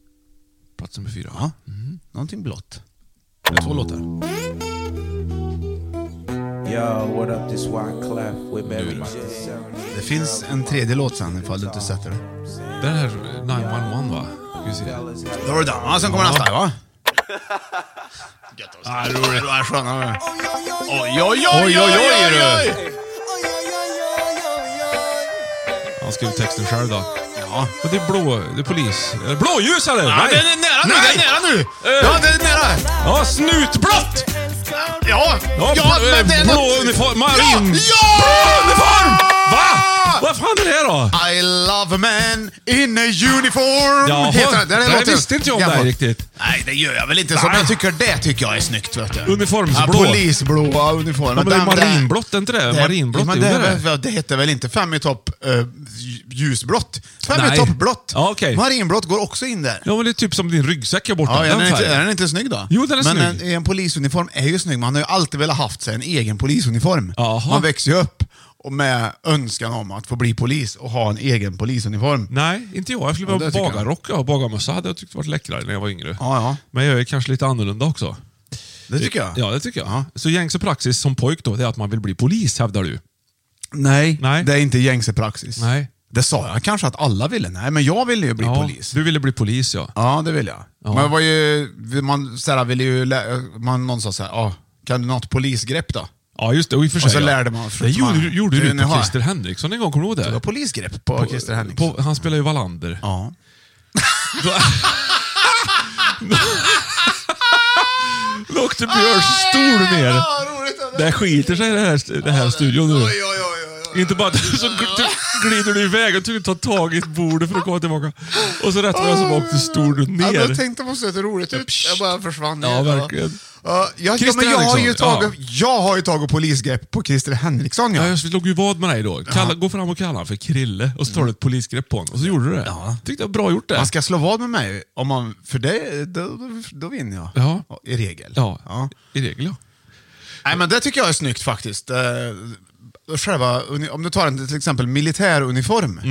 Plats nummer fyra. Ja. Någonting blått. Det är två låtar. Yo, what up, this Wyclef with Mary J. Det finns en tredje låt sen ifall du inte sätter det. Det här är nio ett ett, va? Ska vi se. Då var det den. Ja, sen kommer nästa, va? Ah, roligt. Det är sköna. Oj, oj, oj, oj, oj, oj. Han skrev texten själv då. Ja. Men det är blå, det är polis. Är det blåljus eller? Ja, det är nära nu, det är nära nu. Ja, det är nära. Ja, snutblått! Ja, Ja, ja, bl- men det är blå något- uniform, marin. Ja! Blå uniform! Va? Vad fan är det då? I love a man in a uniform. Jaha, Heter det. det här låter- visste inte jag om Ja, det här riktigt. Nej, det gör jag väl inte så, men Nej. jag tycker det tycker jag är snyggt, vet du. Uniformsblå. Ja, polisblåa uniformer. Ja, men det är Den där- marinblått, är inte det? Marinblått, men är det, ju är det. väl- det heter väl inte fem i topp uh, ljusblått? Fem Nej. i topp blått. Ja, okej. Marinblått går också in där. Ja, men det är typ som din ryggsäck här borta. Ja, är, den den inte, färgen. är den inte snygg då? Jo, den är men snygg. en, en polisuniform är ju snygg. Man har ju alltid velat haft sig en egen polisuniform. Jaha. Man växer ju upp och med önskan om att få bli polis och ha en egen polisuniform. Nej, inte jag. Jag skulle Ja, vara det tycker jag. bagarrock och bagarmössa hade jag tyckt varit läckrare när jag var yngre. Ja, ja. Men jag är kanske lite annorlunda också. Det tycker jag. Ja, det tycker jag. Ja. Så gängse praxis som pojk då, det är att man vill bli polis, hävdar du? Nej, Nej. det är inte gängse praxis. Nej. Det sa jag kanske att alla ville. Nej, men jag ville ju bli Ja, polis. du ville bli polis, ja. Ja, det vill jag. Ja. Men det var ju, man såhär, ville ju, lä- man, någon sa såhär, ah, kan du något polisgrepp då? Ja, just det. Och, i och, för sig, Och så ja. lärde man. Det gjorde, man, gjorde du nu på har- Christer Henriksson en gång, kommer du ihåg det? Det var polisgrepp på, Christer Henriksson. På, han spelar ju Wallander. Ja. Då åkte Björns stol ner. Det skiter sig i det här, det här studion nu. Oj, oj, oj, oj, oj. Inte bara så gl- glider du iväg och typ tar tag i ett bord för att komma tillbaka. Och så rätt vad jag som åkte stolen Ja, ner. jag tänkte på så roligt ut. Jag bara försvann. Ja, verkligen. Ja, ja, ja, Christer men jag har ju Henriksson, tagit, jag har ju tagit polisgrepp på Christer Henriksson. Ja. Ja, jag slog ju vad med dig då. Kalla, gå fram och kalla han för Krille och så tar du ett polisgrepp på honom. Och så gjorde du det. Ja. Tyckte jag var bra gjort det. Man ska slå vad med mig, om man, för det, då, då, då vinner jag. Ja. I regel. Ja, Ja. i regel ja. Nej, men det tycker jag är snyggt faktiskt. Eh, själva, uni- om du tar en till exempel militäruniform,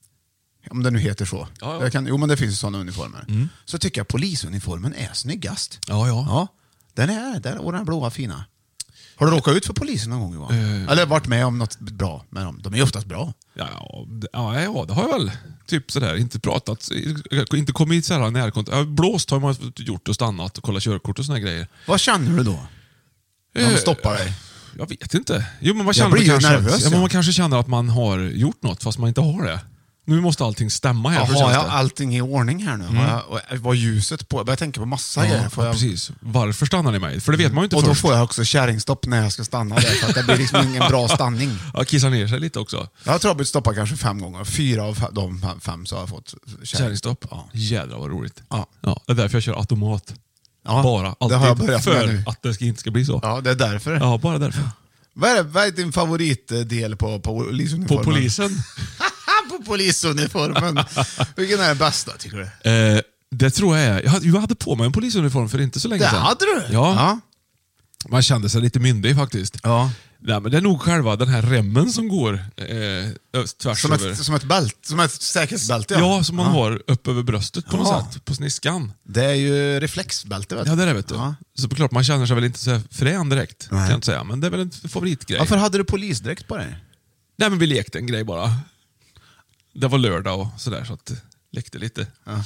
om det nu heter så. Ja, ja. Jag kan, jo, men det finns ju sådana uniformer. Så tycker jag polisuniformen är snyggast. Ja, ja. Ja, den är, den, och den blåa fina. Har du råkat ut för polisen någon gång, Johan? Uh, Eller varit med om något bra med dem? De är ju oftast bra. Ja, ja, det- ja, ja, det har jag väl. Typ sådär, inte pratat, inte kommit så här närkontakt. Ja, blåst har man gjort och stannat och kollat körkort och såna här grejer. Vad känner du då? När de Eh, stoppar dig? Jag vet inte. Jo, men man, Jag känner blir ju kanske, nervös, ja, men ja. man kanske känner att man har gjort något fast man inte har det. Nu måste allting stämma här. för Har jag känns det. allting i ordning här nu? Har jag, och var ljuset på? Jag börjar tänka på massa grejer. Ja, Får jag, precis. Varför stannar ni mig? För det vet man ju inte och då först. får jag också kärringstopp när jag ska stanna där, för att det blir liksom ingen bra stanning. Ja, kissa ner sig lite också. Jag har tror jag blivit stoppad kanske fem gånger. Fyra av fe- de fem, fem så har jag fått Kärringstopp. Ja. Jädrar vad roligt. Ja. Ja, det är därför jag kör automat. Ja, Bara. det Alltid. har jag börjat med för nu. att det ska, inte ska bli så. Ja, det är därför. Ja, bara därför. Vad, är, vad är din favoritdel på, på polisuniformen? På polisen. På polisuniformen. Vilken är den bästa, tycker du? Eh, det tror jag är... Jag hade, jag hade på mig en polisuniform för inte så länge Det sedan. hade du? Ja. Ja. Man kände sig lite myndig faktiskt. Ja. Nej, men det är nog själva den här remmen som går eh, tvärs Som, över. ett, som ett bälte, som ett säkerhetsbälte. Ja, som man ja. har upp över bröstet på Ja. något sätt. På sniskan. Det är ju reflexbälte, vet du. Ja, det är det, vet du. Ja. Så klart, man känner sig väl inte så frän direkt. Nej. Kan jag inte säga. Men det är väl en favoritgrej. Varför hade du polisdräkt på dig? Nej, men vi lekte en grej bara. Det var lördag och sådär, så att lekte lite. Ja.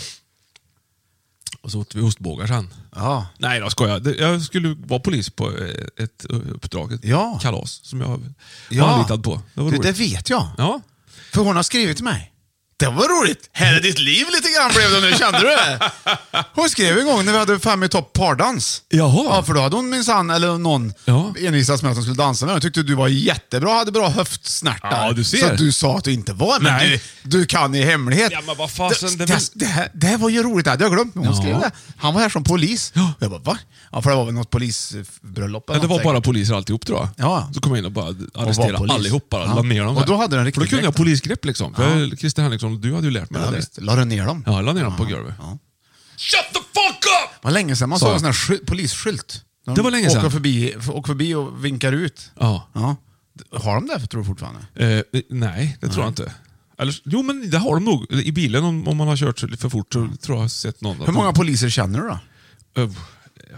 Och så åt vi ostbågar sen. Ja. Nej, jag skojar. Det- Jag skulle vara polis på eh, ett uppdrag, ett Ja. kalas, som jag var Ja. anlitad på. Det var Du, roligt. det vet jag. Ja. För hon har skrivit till mig. Det var roligt. Här är ditt liv lite grann blev det nu, kände du det? Hon skrev en gång när vi hade Fem i topp pardans. Jaha. Ja, för då hade hon minsann, eller någon, Ja. envisats med att hon skulle dansa med. Jag tyckte du var jättebra, hade bra höftsnärtar. Ja, du ser. Så att du sa att du inte var, men Nej. du, du kan i hemlighet. Ja, men vad fasen, det, det det, väl- det, här, det här var ju roligt, det hade jag glömt. Men hon Ja. skrev det. Han var här som polis. Ja. Jag bara, va? Ja, för det var väl något polisbröllop eller Ja, det var något bara säkert. poliser alltihop, tror jag. Ja. Så kom jag in och bara var arresterade polis. allihopa. Ja. La ner dem Och där. då hade den För riktigt då kunde jag direkt. polisgrepp liksom. För Christer Henriksson, du hade ju lärt mig Ja, det där. visst. La du ner dem? Ja, jag la ner dem på golvet. Ja. Shut the fuck up! Det var länge sedan man Sa såg jag. en sån här sky- polisskylt. De Det var länge åker sedan. Förbi, åker förbi och vinkar ut. Ja. Ja. Har de det, tror du fortfarande? Eh, nej, det tror jag inte. Eller, jo, men det har de nog. I bilen, om, om man har kört för fort, så tror jag jag har sett någon. Hur många poliser känner du då? Uh, ja,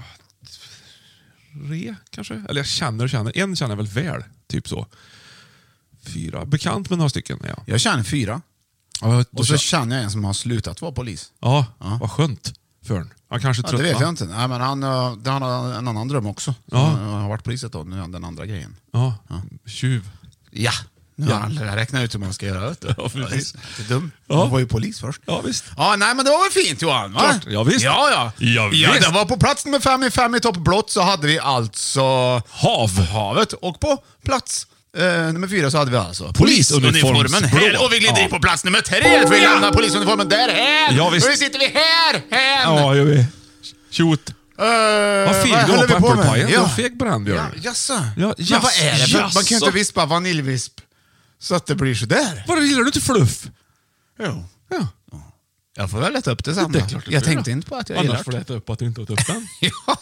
tre, kanske? Eller jag känner och känner. En känner jag väl väl, typ så. Fyra. Bekant med några stycken, ja. Jag känner fyra. Ja, då Och så känner- känner jag en som har slutat vara polis. ja, Ja. vad skönt för en. Han kanske Ja, det tröttnar. vet jag inte. Nej, men han, eh, han har en annan dröm också. Ja. Han har varit polis ett tag, nu är han den andra grejen. Ja, tjuv. Ja, nu Ja. har han räknat ut hur man ska göra. Vet du. Ja, precis. Det är dumt. Ja. Man var ju polis först. Ja, visst. Ja, nej, men det var väl fint, Johan? Va? Klart. Ja, visst. Ja, ja. Ja, ja, visst. det var på plats nummer fem i Fem i topp blått så hade vi alltså Hav. havet. Och på plats eh, nummer fyra så hade vi alltså Polisuniformsblå. här. Och vi glider in på plats nummer tre. För vi lämnar polisuniformen där här. Ja, visst. Och nu sitter vi här. här. Ja, gör vi. Tjot. Uh, Vad feg du var på äppelpajen. Du var feg på den, Björn. Ja, jaså. Ja, Men vad jass, är det? För, man kan ju jaså. inte vispa vaniljvisp så att det blir sådär. Vad gillar du inte fluff? Jo. Ja. Jag får väl äta upp det sen. Det är då. klart du jag får tänkte göra. inte på att jag gillar Annars får du äta upp att du inte åt upp den. Ja.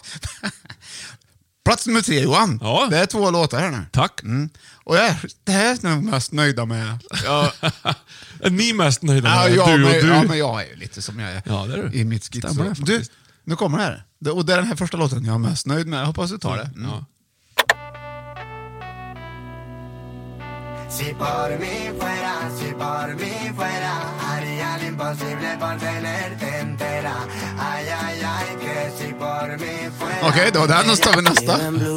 Plats nummer tre, Johan. Ja. Det är två låtar här nu. Tack. Mm. Och jag, det här är jag nog mest nöjda med. Ja, Är ni mest nöjda ja, med jag, du och men, du? ja, men jag är ju lite som jag är Ja, det är du. i mitt skit. Stämmer det Så. Du, faktiskt. Nu kommer det här. Det, och det är den här första låten jag är mest nöjd med. Jag hoppas du tar det. Mm. Ja. Si por mi fuera, si por mi fuera, haría lo imposible por tenerte entera. Ay, ay, ay, que si por mi fuera. Okej, okay, då den, då tar vi nästa.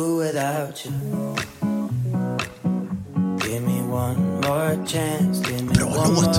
Bra låt.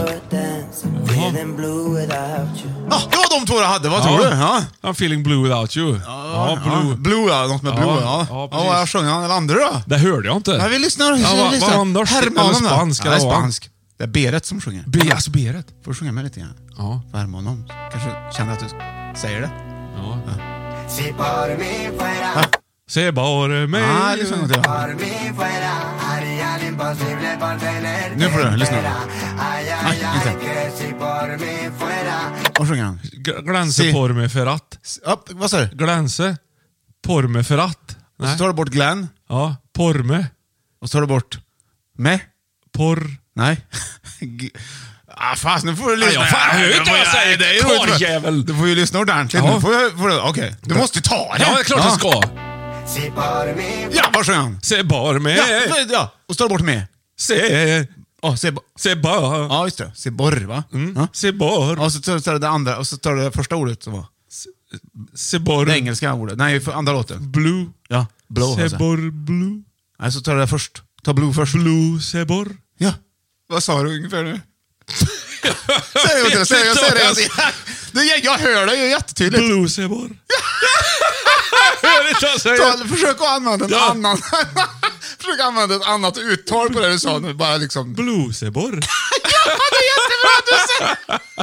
Ja, det var de två jag hade, vad tror Ja. du? Ja. I'm feeling blue without you. Ja, blue. Blue, ja, något med blue, ja. Ja, Ja, ja, vad jag sjöng han, eller andra då? Det hörde jag inte. Ja, vi lyssnar. Ja, vi vad- lyssnar. vad var norskt Herman eller honom då. spansk, Ja, det är eller vad? spansk. Det är Beret som sjunger. Be, alltså Beret. Får du sjunga med lite grann? Ja. För Herman honom. Kanske känner att du säger det. Ja. Si por mi fuera, Se bara mig. Ja, lyssna till det. por mi fuera, haría lo imposible por tenerte. Nu får du lyssna. Ay, ay, Nej, ay, inte. que si por mi fuera. Vad sjunger han? G- Glänse Se. på mig för att. Ja, vad sa du? Glänse på mig för att. Och så Nej. tar du bort Glenn. Ja, porme. Och så tar du bort med. Porr. Nej. G- Ah, fast nu får du lyssna. Ja, fan, jag hör inte vad jag säger. Det är ju Karljävel. Du får ju lyssna ordentligt. Ja. Nu får jag, får du, okej. Du måste ta det. Ja, det är klart jag ska. Si por mi Ja, vad sjunger han? Se bara mig. Ja, ja. Och så tar du bort med. Se. Ja, se, bo- Se bara. ja, just det. Se borr, va? Ja. Se bara. Och så tar tar du det andra, och så tar du det första ordet som var. Se bara. Det engelska ordet. Nej, för andra låten. Blue. Ja, blå. Se Alltså. bara blue. Nej, så tar du det först. Ta blue först. Blue se bara. Ja. Vad sa du ungefär nu? Säg det, säg det, säg det. Säg det. Jag, jag hör det ju jättetydligt. Blue se bara. Hör inte vad jag säger. Ta, försök att använda en Ja. annan Försök använda ett annat uttal på det du sa nu. Bara liksom. Blue se bara. Ja, det är jättebra att du säger.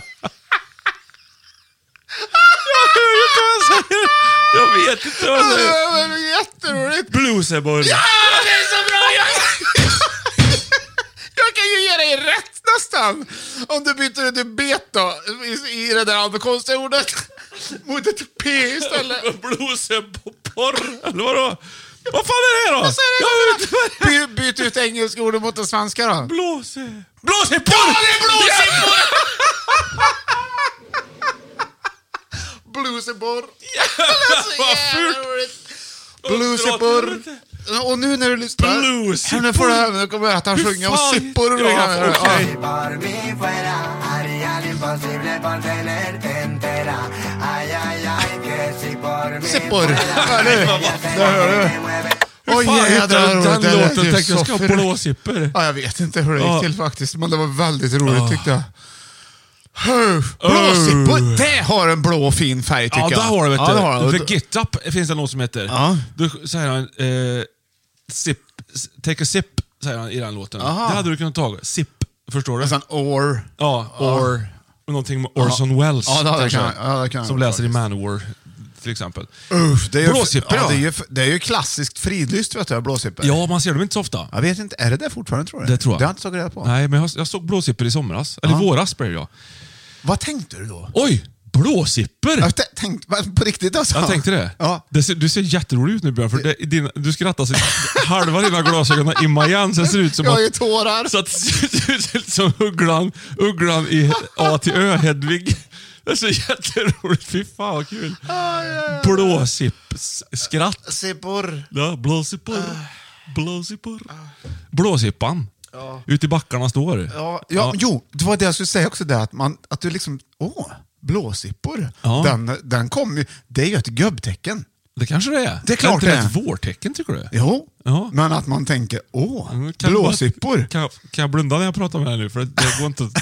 Jag vet inte vad jag säger. Det är jätteroligt. Blue se bara. Ja, det är så bra. Jag, jag kan ju ge dig rätt nästan. Om du byter ett bet då i, i det där andra konstiga ordet mot ett P istället. Blue se porr. Eller vadå? Vad fan är det då? Vad säger Jag vet inte. By, byt ut engelska ordet mot det svenska då. Blåse. Blåse porr! Ja, det är blåseporr! Blueseporr. Vad fult. Blueseporr. Och nu när du lyssnar. Blueseporr. Nu får du höra, nu kommer jag att han Hur sjunga och fan? sippor. Ja, okej. Si por mi fuera, haría lo imposible por tenerte entera. Ay, ay, ay, que si por mi Sippor. fuera, Eller? Det hör du. Oj, Fan, jädrar, den det lät låten ju tänkte jag så ska ha för- blåsipper. Ja, jag vet inte hur det gick Ja. till faktiskt, men det var väldigt roligt tyckte jag. Blåsippor, det har en blå fin färg tycker Ja, jag. där har du vet Ja, du. det har du. The Get Up finns det någon som heter. Ja. Då säger han eh, sip, take a sip, säger han i den låten. Aha. Det hade du kunnat ta. Sip, förstår du? Nästan or. Ja, or någonting med Orson Welles. Ja, det hade kanske. kan- ja, det kan Som jag läser i faktiskt. Manowar till exempel. Uff, det är ju, Blåsippor, ja, ja. det är ju, det är ju klassiskt fridlyst vet du, blåsippor. Ja, man ser dem inte så ofta. Jag vet inte, är det det fortfarande tror du? Det tror jag. Det har jag inte tagit reda på. Nej, men jag, jag såg blåsipper i somras. Eller Ja. våras blev jag. Vad tänkte du då? Oj, blåsipper! Jag t- tänkte, va, på riktigt alltså? Jag tänkte det. Ja. det ser, du ser jätterolig ut nu Björn, för det, dina, du skrattar så halva dina glasögon har imma igen, så det ser ut som Jag har ju att, tårar. så att det ser ut som ugglan, ugglan i A till Ö, Hedvig. Det är så jätteroligt, fy fan vad kul. Blåsipp-skratt. Sippor. Ja, blåsippor. Blåsippor. Blåsippan. Ute i backarna står. Ja, ja, jo, det var det jag skulle säga också där, att, man, att du liksom, åh, blåsippor. Ja. Den, den kom ju, det är ju ett gubbtecken. Det kanske det är. Det är klart inte det är. ett vårtecken tycker du? Jo, Ja. men att man tänker, åh, Mm, kan blåsippor. jag- Kan, jag- kan jag blunda när jag pratar med dig nu? För det, det går inte...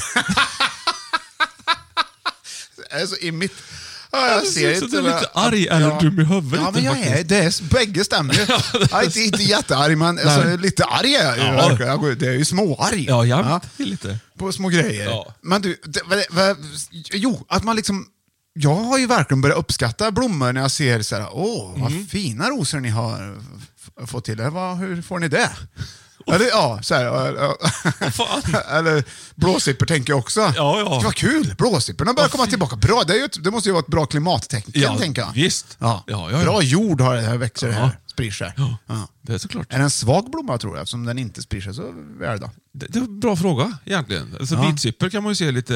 Det är så immigt. Ja, jag Det ser ser ut som inte. du är vad- lite arg eller dum i huvudet Ja, men jag faktiskt. är, det är, bägge stämmer ju. Jag är inte, inte jättearg, men alltså, lite arg är jag ju. Ja. Jag går- Det är ju småarg. Ja, jag är lite. På små grejer. Ja. Men du, det, vad, vad, jo, att man liksom... Jag har ju verkligen börjat uppskatta blommor när jag ser så här, åh, vad Mm. fina rosor ni har f- fått till. Vad, hur får ni det? Eller, ja, så här, ja, ja. Fan. Eller blåsippor tänker jag också. Ja, ja. Det var kul, blåsipporna börjar Ja, komma fy- tillbaka. Bra, det, är ju ett, det måste ju vara ett bra klimattecken, Ja, tänker jag. visst. Ja. Ja, ja, ja. Bra jord har det här, växer det här, Ja. sprider sig. Ja. Ja. Det är såklart. Är det en svag blomma tror jag, eftersom den inte sprider sig så väl då? Det, det är en bra fråga egentligen. Alltså, Ja. Vitsipper kan man ju se lite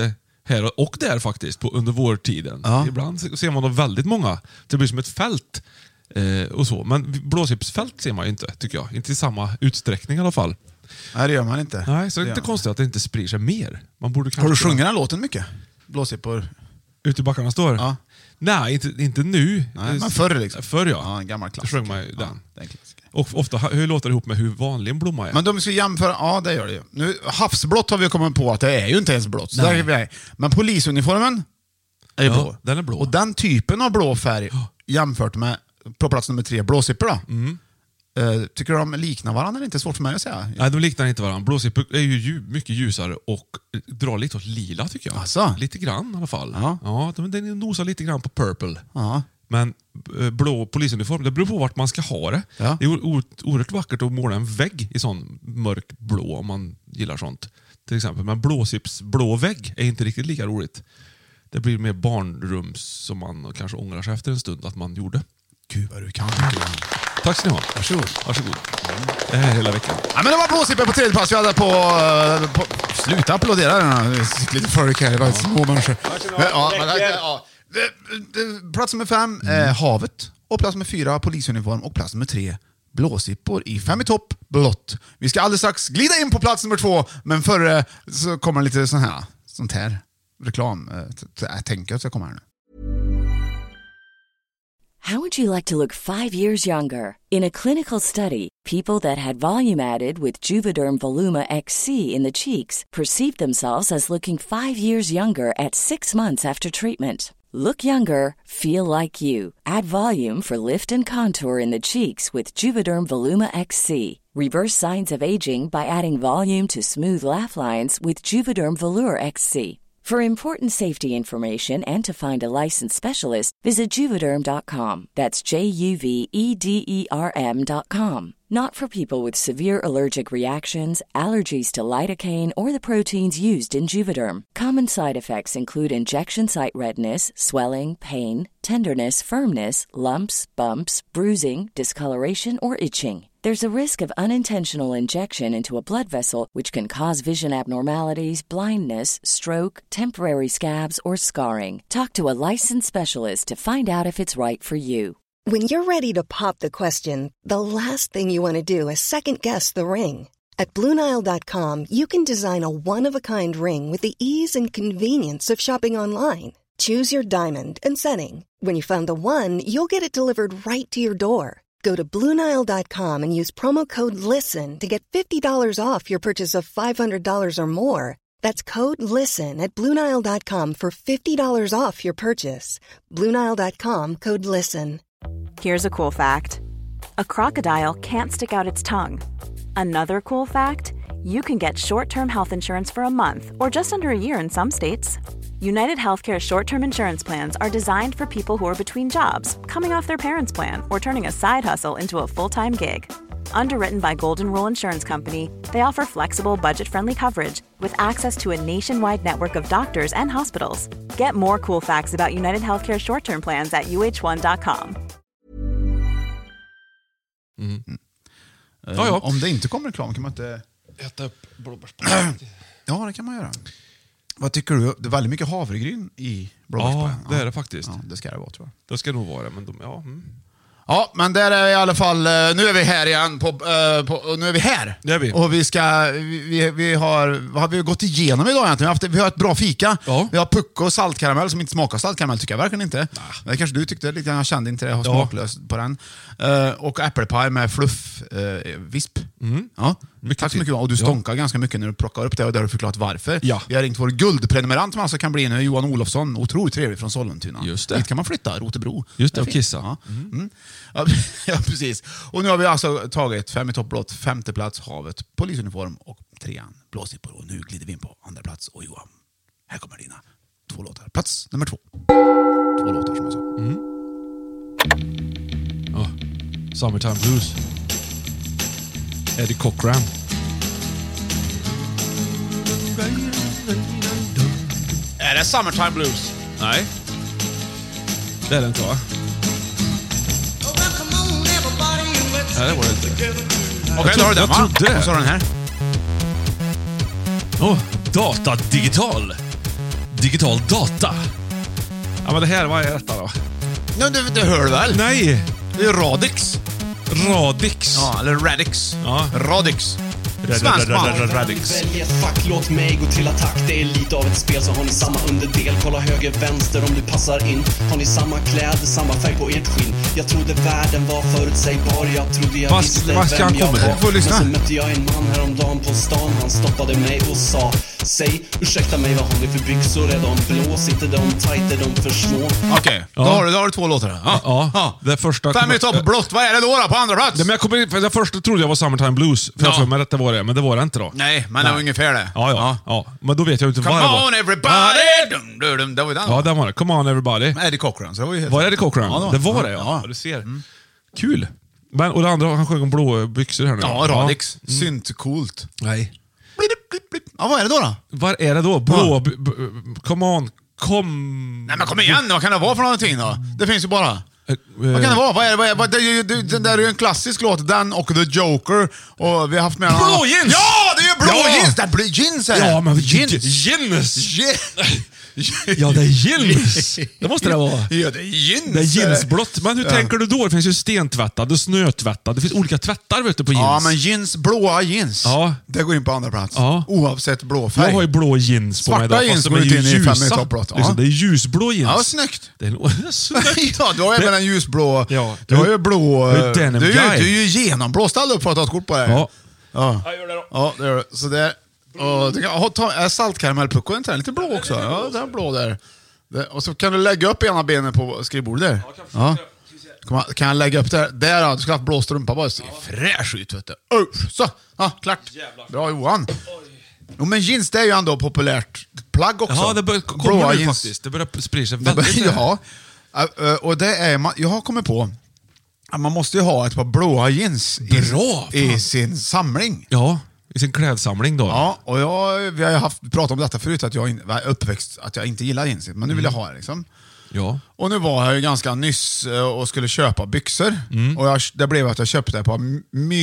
här och där faktiskt på, under vårtiden. Ja. Ibland ser man då väldigt många. Det blir som ett fält eh, och så. Men blåsippsfält ser man ju inte, tycker jag. Inte i samma utsträckning i alla fall. Nej, det gör man inte. Nej, så det är inte man. konstigt att det inte sprider sig mer. Man borde Har du kunna... sjungit den här låten mycket? Blåsippor? Ute i backarna står? Ja. Nej, inte, inte nu. Nej, men förr liksom. Förr ja. Ja, en gammal klassiker. Då sjöng man ju den. Ja, det är en klassiker. Och ofta, hur låter det ihop med hur vanlig en blomma är? Men de ska jämföra, ja det gör det ju. Nu, havsblått har vi kommit på att det är ju inte ens blått. Så där är vi. Men polisuniformen är ju Ja, blå. den är blå. Och den typen av blå färg jämfört med på plats nummer tre, blåsippor då. Mm. Uh, tycker du de liknar varandra? Det är inte svårt för mig att säga. Nej, de liknar inte varandra. Blåsippor är ju dju- mycket ljusare och drar lite åt lila tycker jag. Asså? Lite grann i alla fall. Ja. Ja, de, den nosar lite grann på purple. Ja. Men eh, blå polisuniform, det beror på vart man ska ha det. Ja. Det är o- o- oerhört vackert att måla en vägg i sån mörk blå om man gillar sånt. Till exempel. Men blåsipps blå vägg är inte riktigt lika roligt. Det blir mer barnrums som man kanske ångrar sig efter en stund att man gjorde. Gud vad du kan. Tack ska ni ha. Varsågod. Varsågod. Det här är hela veckan. Ja, men det var blåsippor på tredje plats. Vi hade på... Uh, på sluta applådera den här. Lite folk här. Det var små människor. Men, ja, men, ja. Det- det- Plats nummer fem, Mm. eh, havet. Och plats nummer fyra, polisuniform. Och plats nummer tre, blåsippor i fem i topp, blått. Vi ska alldeles strax glida in på plats nummer två. Men före så kommer lite sån här, sånt här reklam. Eh, t- t- Jag tänker att jag kommer här nu. How would you like to look five years younger? In a clinical study, people that had volume added with Juvederm Voluma X C in the cheeks perceived themselves as looking five years younger at six months after treatment. Look younger, feel like you. Add volume for lift and contour in the cheeks with Juvederm Voluma X C. Reverse signs of aging by adding volume to smooth laugh lines with Juvederm Volure X C. For important safety information and to find a licensed specialist, visit Juvederm dot com. That's J U V E D E R M dot com. Not for people with severe allergic reactions, allergies to lidocaine, or the proteins used in Juvederm. Common side effects include injection site redness, swelling, pain, tenderness, firmness, lumps, bumps, bruising, discoloration, or itching. There's a risk of unintentional injection into a blood vessel, which can cause vision abnormalities, blindness, stroke, temporary scabs, or scarring. Talk to a licensed specialist to find out if it's right for you. When you're ready to pop the question, the last thing you want to do is second-guess the ring. At Blue Nile dot com, you can design a one-of-a-kind ring with the ease and convenience of shopping online. Choose your diamond and setting. When you find the one, you'll get it delivered right to your door. Go to Blue Nile dot com and use promo code LISTEN to get fifty dollars off your purchase of five hundred dollars or more. That's code LISTEN at Blue Nile dot com for fifty dollars off your purchase. Blue Nile dot com, code LISTEN. Here's a cool fact. A crocodile can't stick out its tongue. Another cool fact, you can get short-term health insurance for a month or just under a year in some states. United Healthcare short-term insurance plans are designed for people who are between jobs, coming off their parents' plan, or turning a side hustle into a full-time gig. Underwritten by Golden Rule Insurance Company, they offer flexible, budget-friendly coverage with access to a nationwide network of doctors and hospitals. Get more cool facts about United Healthcare short-term plans at U H one dot com. Mm. Mm. Ja, ja. Om det inte kommer reklam kan man inte... Äta upp blåbärspaket. Ja, det kan man göra. Vad tycker du? Det är väldigt mycket havregryn i blåbärspajen. Ja, det är det faktiskt. Ja, det ska det vara, tror jag. Det ska nog vara det, men de, ja. Mm. Ja, men där är i alla fall, nu är vi här igen på, uh, på nu är vi här. Det är vi. Och vi ska vi, vi, vi har vad har vi gått igenom idag egentligen? Vi har, haft, vi har ett bra fika. Ja. Vi har pucko och saltkaramell som inte smakar saltkaramell, tycker jag verkligen inte. Nah. Det kanske du tyckte lite grann, jag kände inte det, jag har Ja. smaklöst på den. Uh, och äppelpaj med fluff uh, visp. Mm. Ja. Mycket Tack så tid. mycket. Och du Ja. stånkar ganska mycket när du plockar upp det, och där har du förklarat varför. Ja. Vi har ringt vår guldprenumerant som alltså kan bli nu, Johan Olofsson, otroligt trevlig från Sollentuna. Just det. Dit kan man flytta, Rotebro. Just det, är och fint. kissa. Ja. Mm. Ja, ja, precis. Och nu har vi alltså tagit fem i toppblått, femte plats havet, polisuniform och trean blåsippor. Och nu glider vi in på andra plats. Och Johan, här kommer dina två låtar. Plats nummer två. Två låtar som jag sa. Mm. Oh. Summertime Blues. Eddie Cochran. Är det Summertime Blues? Nej. Det är den, tror jag. Nej, det var det inte. Okej, okay, då har du den, va? Jag trodde det. Och så har du den här. Åh, oh, Data Digital. digital data. Ja, men det här, vad är detta då? Ja, det, det hör du väl? Nej. Det är Radix. Radix. Ja, eller Radix. Ja. Radix. Svensk man. Radix. Välj ett fack, låt mig gå till attack. Det är lite av ett spel, så har ni samma underdel. Kolla höger, vänster om du passar in. Har ni samma kläder, samma färg på ert skinn. Jag trodde världen var förutsägbar. Jag trodde jag Fast, visste vad ska vem han jag komma var. till? Får lyssna. Men så mötte jag en man häromdagen på stan. Han stoppade mig och sa: säg, ursäkta mig, vad har ni för byxor? Är de blå? Sitter de tight? Är de för små? Okej, okay. Ja. då, har du, då har du två låtar här. Ja. Ja. Ja. Det första Fem i topp blått. Vad är det då, då på andra plats? Nej, men jag kommer in, för det första trodde jag var Summertime Blues. För Ja. jag för mig att det var det, men det var det inte då. Nej, men det var ungefär det. Ja, ja, ja. Men då vet jag inte Come vad det var. on everybody! Dum, dum, dum. Det var ju den. Ja, det var det. Come on everybody. Eddie Cochran. Så det var ju helt Var det Eddie Cochran? Ja, det var det, ja. Ja. ja. Du ser. Kul. Men, och det andra, han sjöng om blå byxor här nu. Ja, Radix. Synt coolt. Nej. Ja, vad är det då då? Vad är det då? Blå... b- b- come on. Kom... Nej men kom igen, vad kan det vara för någonting då? Det finns ju bara. Eh, Vad kan det vara? Vad är det? Vad är det? Vad- det, är ju- det, det där är ju en klassisk låt, den och The Joker. Och vi har haft med... Blå jeans! Ja, det är ju blå Ja! jeans! Det är blå jeans är det. Ja, men jeans. jeans! Je- Ja, det är jeans. Det måste det vara. Ja, det är jeans. Det är jeansblått. Men hur Ja. tänker du då? Det finns ju stentvättad och snötvättad. Det finns olika tvättar vet du, på jeans. Ja, men jeans, blåa jeans. Ja. Det går in på andra plats. Ja. Oavsett blå färg. Jag har ju blå jeans på mig. Svarta Då, jeans fast de går är inte ju in i fem ljusa. i toppblått. Ja. Liksom, det är ljusblå jeans. Ja, snyggt. Det är nog snyggt. Ja, du har även en ljusblå. Ja. Du har ju blå... Du är denim du, är ju- guy. du är ju genomblå. Ställ upp för att ta ett kort på det. Ja. Ja. Jag gör det då. Ja, det gör du. Så där. Och du kan ha, ta, är saltkaramellpucko, är inte den lite blå också? Ja, den är blå där. Det, och så kan du lägga upp ena benet på skrivbordet där. Ja. Kan, man, kan jag lägga upp det där? Där har du ska ha blå strumpa bara. Det ser fräsch ut, vet du. Uh, så, ja, klart. Bra Johan. Jo, men jeans, det är ju ändå populärt plagg också. Ja, det börjar komma nu faktiskt. Det börjar sprida sig väldigt. Ja, uh, och det är, man, jag har kommit på att man måste ju ha ett par blåa jeans i, Bra, i sin samling. Ja, i sin klädsamling då. Ja, och jag, vi har ju haft, pratat om detta förut, att jag in, var uppväxt, att jag inte gillar jeans, men nu vill jag ha det liksom. Ja. Och nu var jag ju ganska nyss eh, och skulle köpa byxor. Mm. Och jag, det blev att jag köpte ett par m-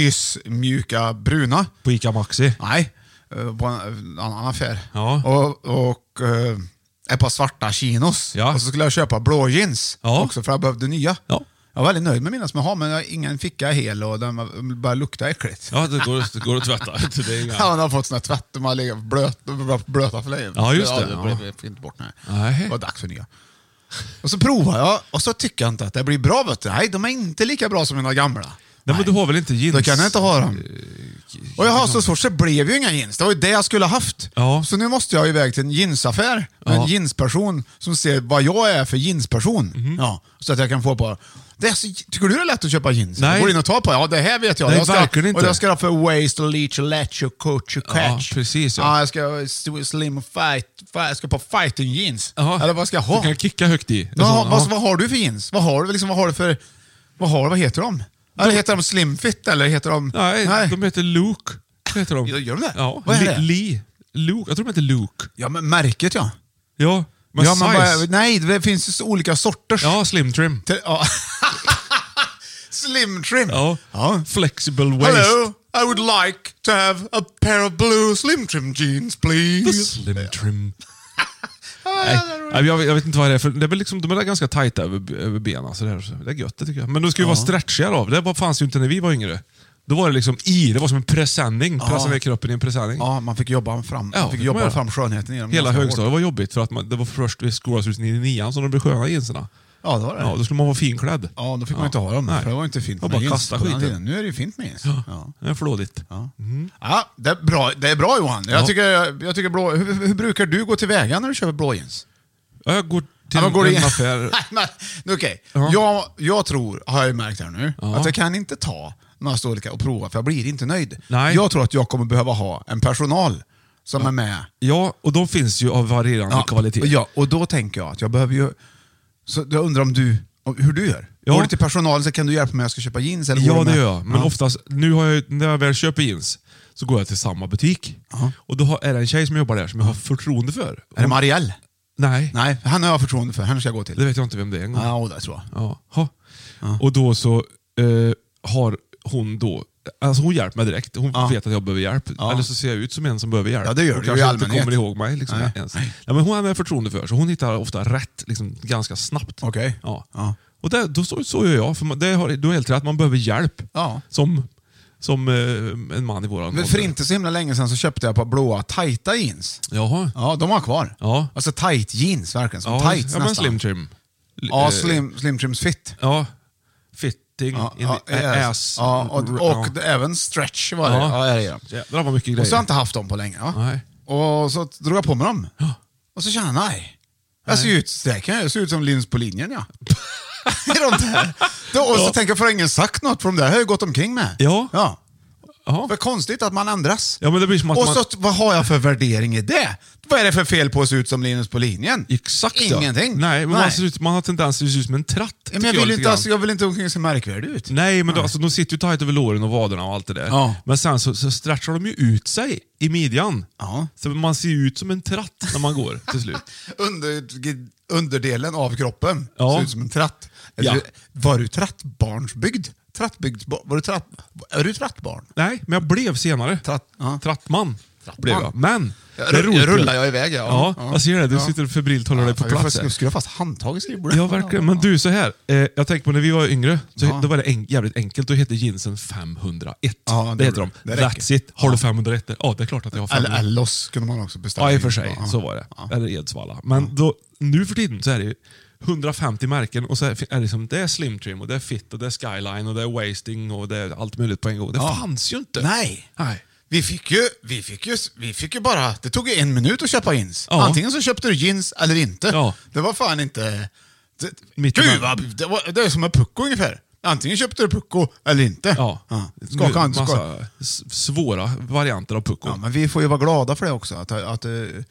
mysmjuka bruna. På Ica Maxi. Nej, eh, på en, en annan affär. Ja. Och, och eh, ett par svarta chinos. Ja. Och så skulle jag köpa blå jeans Ja. också, för jag behövde nya. Ja. Jag var väldigt nöjd med mina som jag har, men jag har ingen ficka hel och den var- börjar lukta äckligt. Ja, det går, det går att tvätta. Det är inga... Ja, man har fått sån här tvätt, de har legat blöt, blöta för länge. Ja, just det. Ja, det Ja. blev fint bort. Nej. Nej. Det var dags för nya. Och så provar jag, och så tycker jag inte att det blir bra. Vet du. Nej, de är inte lika bra som mina gamla. Nej, men du har väl inte jeans? Då kan jag inte ha dem. Och jag har så svårt, så det blev ju inga jeans. Det var ju det jag skulle ha haft. Ja. Så nu måste jag iväg till en jeansaffär med Ja. en jeansperson som ser vad jag är för jeansperson. Mhm. Ja, så att jag kan få på. Det är så, tycker du det är lätt att köpa jeans? Nej. Går in och ta på. Ja, det här vet jag. Nej, jag ska, verkligen inte. Och jag ska ha för waist och leech och latch och coach och Ja, catch. precis, ja. Ja, jag ska ha slim och fight. Jag ska på fighting jeans. Ja. Eller vad ska jag ha? Du kan kicka högt i. Vad, Alltså, vad, ja. vad har du för jeans? Vad har du, liksom, vad har du för... Vad, har, vad heter de? Eller heter de Slimfit eller heter de... Nej, de heter Luke. Heter de. Gör de det? Ja. Vad är det? Lee. Luke. Jag tror de heter Luke. Ja, men märket ja. Ja, men ja, size. men vad- nej, det finns ju så olika sorters. Ja, slim trim. Te- ja. Slim trim. Ja. Ja. Flexible waist. Hello, I would like to have a pair of blue slim trim jeans, please. Slim trim. Nej, nej, jag, jag vet inte vad det är för. Det är väl liksom, de är ganska tajta över, över benen. Så det, är, så det är gött, det tycker jag. Men de ska ju Ja. vara stretchiga då. Det var- fanns ju inte när vi var yngre. Då var det liksom i, det var som en presenning. Ja. Pressa ner kroppen i en presenning. Ja, man fick jobba fram, Ja, man fick det jobba kan man fram skönheten i dem. Hela ganska högstadiet hårt. var jobbigt för att man, det var först vid skolavslutningen i nian som de blev sköna jeanserna. Ja, det var det. Ja, då skulle man vara finklädd. Ja, då fick man Ja. inte ha dem. Nej. För det var inte fint Det var med bara jeans kasta på den skiten. tiden. Nu är det ju fint med jeans. Ja. Ja. Det är flådigt. Ja. Mm. Ja, det är bra, det är bra Johan. Jag Ja. tycker, jag tycker blå, hur, hur brukar du gå tillväga när du köper blå jeans? Ja, jag går till Ja, men går en det in- affär. Nej, men, okej. Ja. Jag, jag tror, har jag ju märkt här nu, Ja. att jag kan inte ta några storlekar och prova, för jag blir inte nöjd. Nej. Jag tror att jag kommer behöva ha en personal som är med. Ja, och de finns ju av varierande kvalitet. Och, ja, och då tänker jag att jag behöver ju... Så jag undrar om du, om, hur du gör. Ja. Går du till personalen så kan du hjälpa mig att jag ska köpa jeans? Eller går Ja, du det med? gör jag. Men Ja. oftast, nu har jag, när jag väl köper jeans så går jag till samma butik. Och då har, är det en tjej som jobbar där som jag har förtroende för. Är det Marielle? Nej. Nej, han har jag förtroende för. Han ska jag gå till. Det vet jag inte vem det är en gång. Ja, det tror jag. Ja. Ha. Och då så eh, har hon då alltså hon hjälper mig direkt. Hon Ja. vet att jag behöver hjälp. Ja. Eller så ser jag ut som en som behöver hjälp. Ja, det gör hon du ju i kanske inte allmänhet. kommer ihåg mig liksom, Nej. ens. Ja, men hon har med förtroende för, så hon hittar ofta rätt liksom, ganska snabbt. Okej. Ja. Ja. Och det, då så, så gör jag. För man, det har, du har helt rätt, man behöver hjälp. Ja. Som, som eh, en man i våran Men ålder. för inte så himla länge sedan så köpte jag på blåa tajta jeans. Jaha. Ja, de har kvar. Ja. Alltså tight jeans, verkligen. Som Ja, tights ja, men nästan. slim trim. Ja, Eh, slim, slim trims fit. Ja, fitting Ja, in ja, the yes. ass. Ja, och, och Ja. det, även stretch var det. Ja. Ja, ja, ja. Jävlar vad mycket grejer. Och så har jag inte haft dem på länge. Ja. Nej. Och så drog jag på mig dem. Och så kände jag, nej. Jag ser ut, det kan jag se ut som Linus på linjen, ja. I de där. Då, och så Ja. tänker jag, för ingen sagt något, för de där har jag gått omkring med. Ja. Ja. Ja. För konstigt att man ändras. Ja, men det blir som att och man... så, vad har jag för värdering i det? Vad är det för fel på att se ut som Linus på linjen? Exakt, ja. Ingenting. Nej, men Nej. Man, ser ut, man har tendens att se ut som en tratt. Ja, men jag, tycker vill lite inte, grann. alltså, jag vill inte omkring se märkvärdig ut. Nej, men då, alltså, de sitter ju tajt över låren och vaderna och allt det där. Ja. Men sen så, så stretchar de ju ut sig i midjan. Ja. Så man ser ju ut som en tratt när man går till slut. Under, underdelen av kroppen Ja. ser ut som en tratt. Eller, Ja. Var du trattbarnsbyggd? Trattbyggd, var du tratt, är du trattbarn? Nej, men jag blev senare. Tratt, ja. Trattman. Trattman. Blev jag. Men... Ja, det är roligt. rullar jag iväg, ja. Ja, Ja. jag ser det. Du Ja. sitter febrilt och håller dig på Jag plats. får här. skruva fast handtag i skrivbordet. Ja, verkligen. Men du, så här. Eh, jag tänker på när vi var yngre, så Ja. då var det en, jävligt enkelt. Då hette jeansen femhundraett. Ja, det det heter de. gjorde det. Det räcker. That's it. Har Ja. du femhundraett? Ja, det är klart att jag har Eller femhundra. Ellos kunde man också beställa. Ja, i och för sig. Ja. Så var det. Eller Edsvalla. Men då, nu för tiden så är det ju hundrafemtio märken och så är det, liksom, det är slim trim och det är fit och det är skyline och det är wasting och det är allt möjligt på en gång. Det Ja. fanns ju inte. Nej. Nej. Vi fick, ju, vi, fick ju, vi fick ju bara... Det tog ju en minut att köpa jeans. Ja. Antingen så köpte du jeans eller inte. Ja. Det var fan inte... Det, Mitt gud, emellan. vad, det, var, det är som en pucko ungefär. Antingen köpte du pucko eller inte. Ja. Skaka hand, Massa skaka. s- svåra varianter av pucko. Ja, men vi får ju vara glada för det också. Att, att, eh,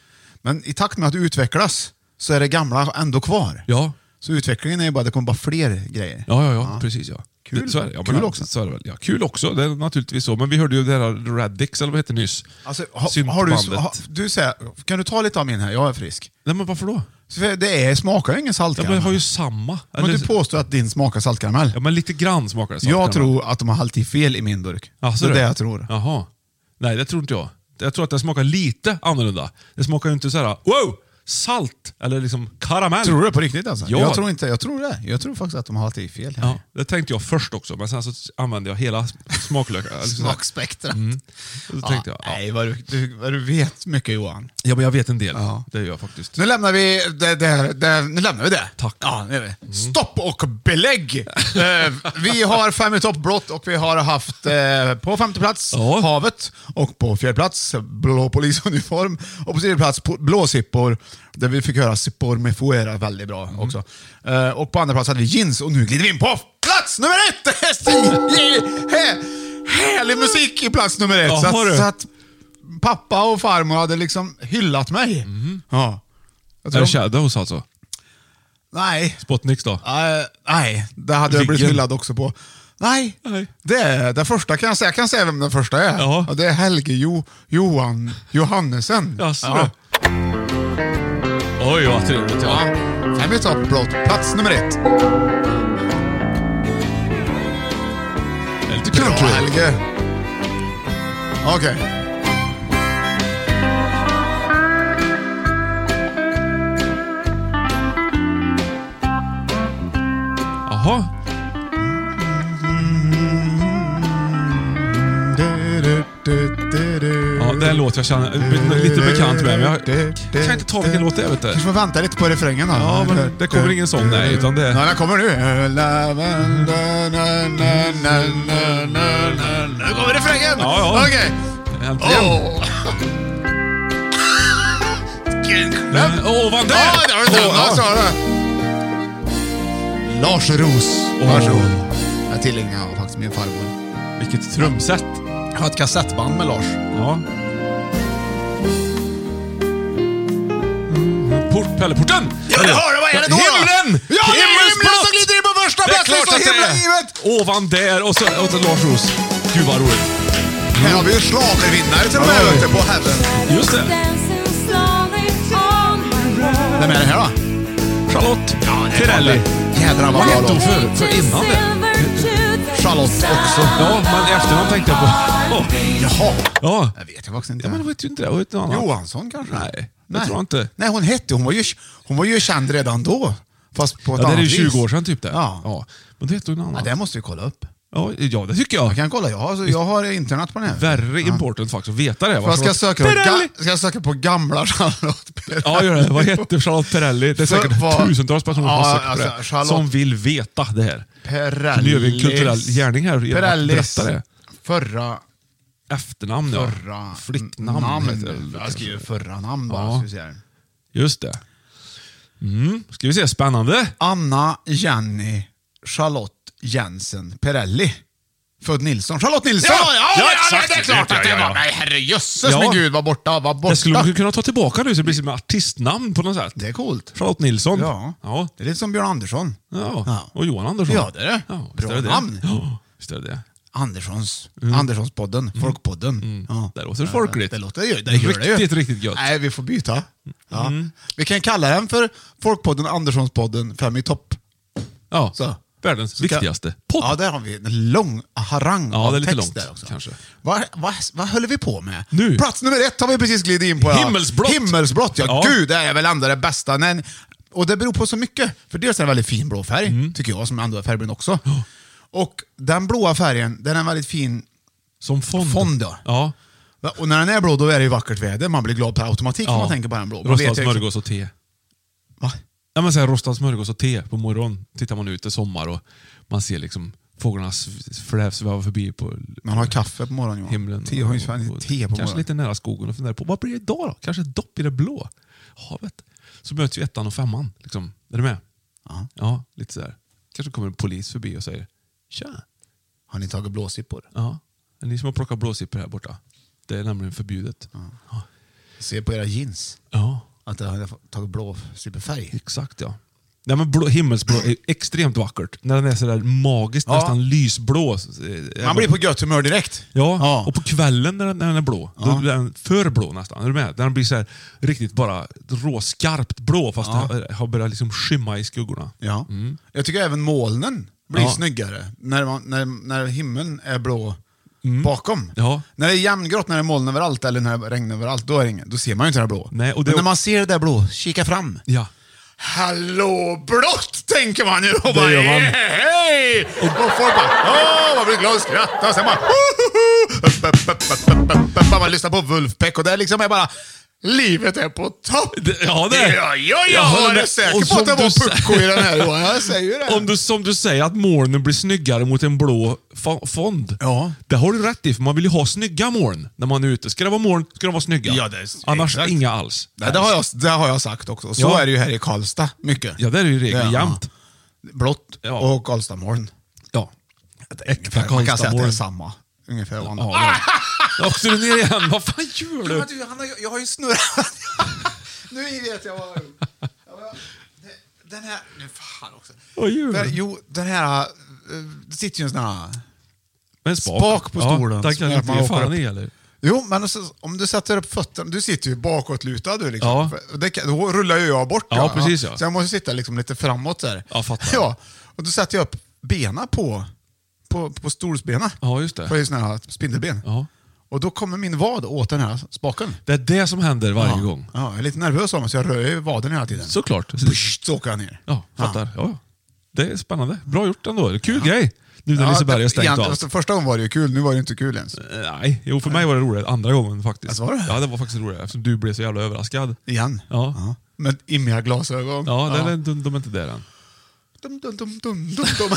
men i takt med att det utvecklas så är det gamla ändå kvar. Ja. Så utvecklingen är ju bara, det kommer bara fler grejer. Ja, ja, ja, precis ja. Kul. Det, så är det, ja, Kul men, också. Så är det väl. Ja, kul också, det är naturligtvis så. Men vi hörde ju det här Radix, eller vad heter det nyss? Alltså, ha, har Syntbandet. du, ha, du säger, kan du ta lite av min här? Jag är frisk. Nej, men varför då? För det är, smakar ju ingen Ja, saltkaramell. men det har ju samma. Men Eller- du påstår att din smakar saltkaramell. Ja, men lite grann smakar det Jag saltkaramell. tror att de har alltid fel i min burk. Alltså, det är det jag tror. Jaha. Nej, det tror inte jag. Jag tror att det smakar lite annorlunda. Det smakar ju inte så här: wow, salt eller liksom karamell. Tror du det på riktigt alltså? Ja. Jag tror inte, jag tror det. Jag tror faktiskt att de har alltid fel här. Ja, det tänkte jag först också, men sen så använde jag hela smaklökar. Alltså så här. Smakspektrat. Mm. Och så tänkte jag, ja. Nej, vad du, du, vad du vet mycket Johan. Ja, men jag vet en del. Ja. Det gör jag faktiskt. Nu lämnar vi det, det, det, nu lämnar vi det. Tack. Ja, nu är vi. Stopp och belägg! eh, vi har fem i topp blått och vi har haft eh, på femte plats Ja. havet och på fjärde plats blå polisuniform och på tredje plats po- blå sippor där vi fick höra sippor med fuera väldigt bra Mm. också. Eh, och på andra plats hade vi jeans och nu glider vi in på plats nummer ett! Här- Härlig musik i plats nummer ett. Ja, så, har du? att, så att pappa och farmor hade liksom hyllat mig. Ja. Jag Är det tror- Shadows alltså? Nej. Spotniks då? Nej, nej, det hade jag blivit Viggen. hyllad också på. Nej, Nej. det är det första kan jag säga. Jag kan säga vem den första är. Ja. Och det är Helge jo, Johan Johannesen. Jaså, ja. Oj, vad trevligt. Ja. Ja. Fem i topp blått. Plats nummer ett. Det är lite Bra country. Helge. Okej. Jaha. Ja, det är en låt jag känner be- lite bekant med, men jag kan inte ta vilken låt det är, vet du. Du får vänta lite på refrängen då. Ja, men det kommer ingen sång, nej, utan det- Nej, den kommer nu. Nu kommer refrängen! Ja, ja. Okej. Äntligen. Åh. Men, ovan där! Ja, där har du den. Åh, Ja, ja. så har du. Lars Ros. Varsågod. Jag tillägnar faktiskt min farmor. Vilket trumset. Jag har ett kassettband med Lars. Ja. Port, Pelleporten! Ja, det har du. Vad är det då? Himlen! Ja, det är himlen Himmelsblått! som glider in på första Det är plats. klart Så att det himla är. givet. Ovan där och så, och så Lars Ros. Gud vad roligt. Här har vi ju schlagervinnare till och med Ja. ute på Heaven. Just det. Vem är det här då? Charlotte Ja, det är Tirelli. Jädrar vad Vad bra hette hon låt. för, för innan det? Charlotte också. Ja, men efternamn tänkte jag på. Oh. Jaha. Ja. Jag vet jag faktiskt inte. Ja, men jag vet ju inte det. Jag vet inte Johansson kanske? Nej, jag Nej. tror inte. Nej, hon hette, hon var ju, hon var ju känd redan då. Fast på ett Ja, det är annat ju tjugo vis. år sedan typ det. Ja. Ja. Men det heter ju något annat. Ja, det måste vi kolla upp. Ja, ja, det tycker jag. Jag kan kolla, jag har, jag har internet på den här. Värre important faktiskt att veta det. Jag ska, söka på, ga, ska jag söka på gamla Charlotte Perrelli? Ja, gör det. Vad heter Charlotte Perrelli? Det är säkert För, tusentals personer ja, som har sökt alltså, på det. Charlotte Som vill veta det här. Perrellis. Så nu gör vi en kulturell gärning här genom att berätta det. Förra... Efternamn, ja. Förra Flicknamn. namn. heter det. Jag skriver förra namn bara. Ja. Så vi ser. Just det. Mm. Ska vi se, spännande. Anna Jenny Charlotte Jensen Perrelli. Född Nilsson. Charlotte Nilsson! Ja, ja, ja, exakt. det är klart Ja, att det ja, ja. var. Nej, herrejösses Ja. min gud, var borta, var borta. Det skulle man kunna ta tillbaka nu så det blir som ett artistnamn på något sätt. Det är coolt. Charlotte Nilsson. Ja. Ja. Det är lite som Björn Andersson. Ja. Ja. Och Johan Andersson. Ja, det är det. Ja, Bra visst är det namn. Det. Ja, visst är det det. Anderssons, Mm. Anderssonspodden, Folkpodden. Mm. Ja. Det låter folkligt. Det låter ju, det gör det ju. Riktigt, riktigt gött. Nej, vi får byta. Ja. Mm. Vi kan kalla den för Folkpodden, Anderssonspodden, Fem i topp. Ja, Så. världens Så viktigaste podd. Ja, där har vi en lång harang Ja, av det är lite text långt där också. kanske. Vad, vad, vad höll vi på med? Nu. Plats nummer ett har vi precis glidit in på. Ja. Himmelsblått. Himmelsblått, ja. Ja. Gud, det är väl ändå det bästa. Men, och det beror på så mycket. För dels är det en väldigt fin blå färg, Mm. tycker jag, som ändå är färgblind också. Och den blåa färgen, den är en väldigt fin Som fond. fond. Ja. Ja. Och när den är blå, då är det ju vackert väder. Man blir glad per automatik när Ja. man tänker på den blå. Man Rostad vet ju- smörgås och te. Va? Ja, men så här, rostad smörgås och te på morgonen. Tittar man ut i sommar och man ser liksom fåglarna fläv sväva förbi på Man har kaffe på morgonen. Ja. himlen. Te har ju fan och- te på Kanske morgonen. lite nära skogen och funderar på vad blir det idag då? Kanske ett dopp i det blå. Havet. Så möts ju ettan och femman. Liksom. Är du med? Ja. Ja, lite sådär. Kanske kommer en polis förbi och säger tja. Har ni tagit blåsippor? Ja. Är ni som har plockat blåsippor här borta? Det är nämligen förbjudet. Ja. Se på era jeans. Ja. Att det har tagit blåsipperfärg. Exakt, ja. Nej, men blå, himmelsblå är extremt vackert. När den är sådär magiskt, Ja. nästan lysblå. Man blir på gött humör direkt. Ja, Ja. och på kvällen när den, när den är blå, då Ja. blir den för blå nästan. Är du med? Den blir så här riktigt bara råskarpt blå, fast Ja. det har, har börjat liksom skymma i skuggorna. Ja. Mm. Jag tycker även molnen blir Ja. snyggare när, man, när, när himlen är blå Mm. bakom. Ja. När det är jämngrått, när det är moln överallt eller när det regnar överallt, då, är det ingen, då ser man ju inte det blå. Nej, och det- Men när man ser det där blå, kika fram. Ja. Hallå, blått, tänker man ju. Och Det bara, gör man. hej, hej! Och folk bara, åh, man blir glad och skrattar. Och sen bara, man lyssnar på Wolfpack och det liksom är bara, livet är på topp. Det- ja, det är. Ja, ja, Jag jag håller är med. säker Och på som att det du var sä- pucko i den här. Johan. Jag säger ju det. Om du, som du säger att molnen blir snyggare mot en blå fo- fond. Ja. Det har du rätt i, för man vill ju ha snygga moln när man är ute. Ska det vara moln, ska de vara snygga. Ja, det är- Annars exakt. inga alls. Nej, det, har jag, det har jag sagt också. Så Ja. är det ju här i Karlstad mycket. Ja, det är ju regel Ja. jämt. Blått Ja. och Karlstadmoln. Ja. Ungefär, man kan säga att det är Karlstadmoln. samma. Ungefär. Ja, det är- Då åkte du ner igen. Vad fan gör Ja, du? men du, han har, jag har ju snurrat. Nu vet jag vad jag har gjort. Ja, men, det- Den här... Nu fan också. Vad gör Den, du? jo, den här... eh, Det sitter ju en sån här... En spak. Spak på stolen. Ja, den som kan gör du att man inte ge åker fan upp. i, eller? Jo, men alltså, om du sätter upp fötterna... Du sitter ju bakåtlutad du liksom. Ja. För det, kan- då rullar ju jag bort. Ja, precis, ja. Så jag måste sitta liksom lite framåt där. Ja, fattar. Ja, och då sätter jag upp benen på, på, på stolsbenen. Ja, just det. För det är såna här spindelben. Ja. Och då kommer min vad åt den här spaken. Det är det som händer varje ja. gång. Ja, jag är lite nervös om det, så jag rör ju vaden hela tiden. Såklart. Push, så åker jag ner. Ja, fattar. Ja. Ja. Det är spännande. Bra gjort ändå. Det är kul grej. Nu när Liseberg är stängt och egentligen, allt. alltså, första gången var det ju kul, nu var det inte kul ens. Eh, Nej, jo, för mig var det roligt. Andra gången faktiskt. Alltså, var det? Ja, det var faktiskt roligt. Eftersom du blev så jävla överraskad. Igen. Ja. Ja. Med immiga glasögon. Ja, det är, de, de är inte där än. Dum, dum, dum, dum, dum, dum.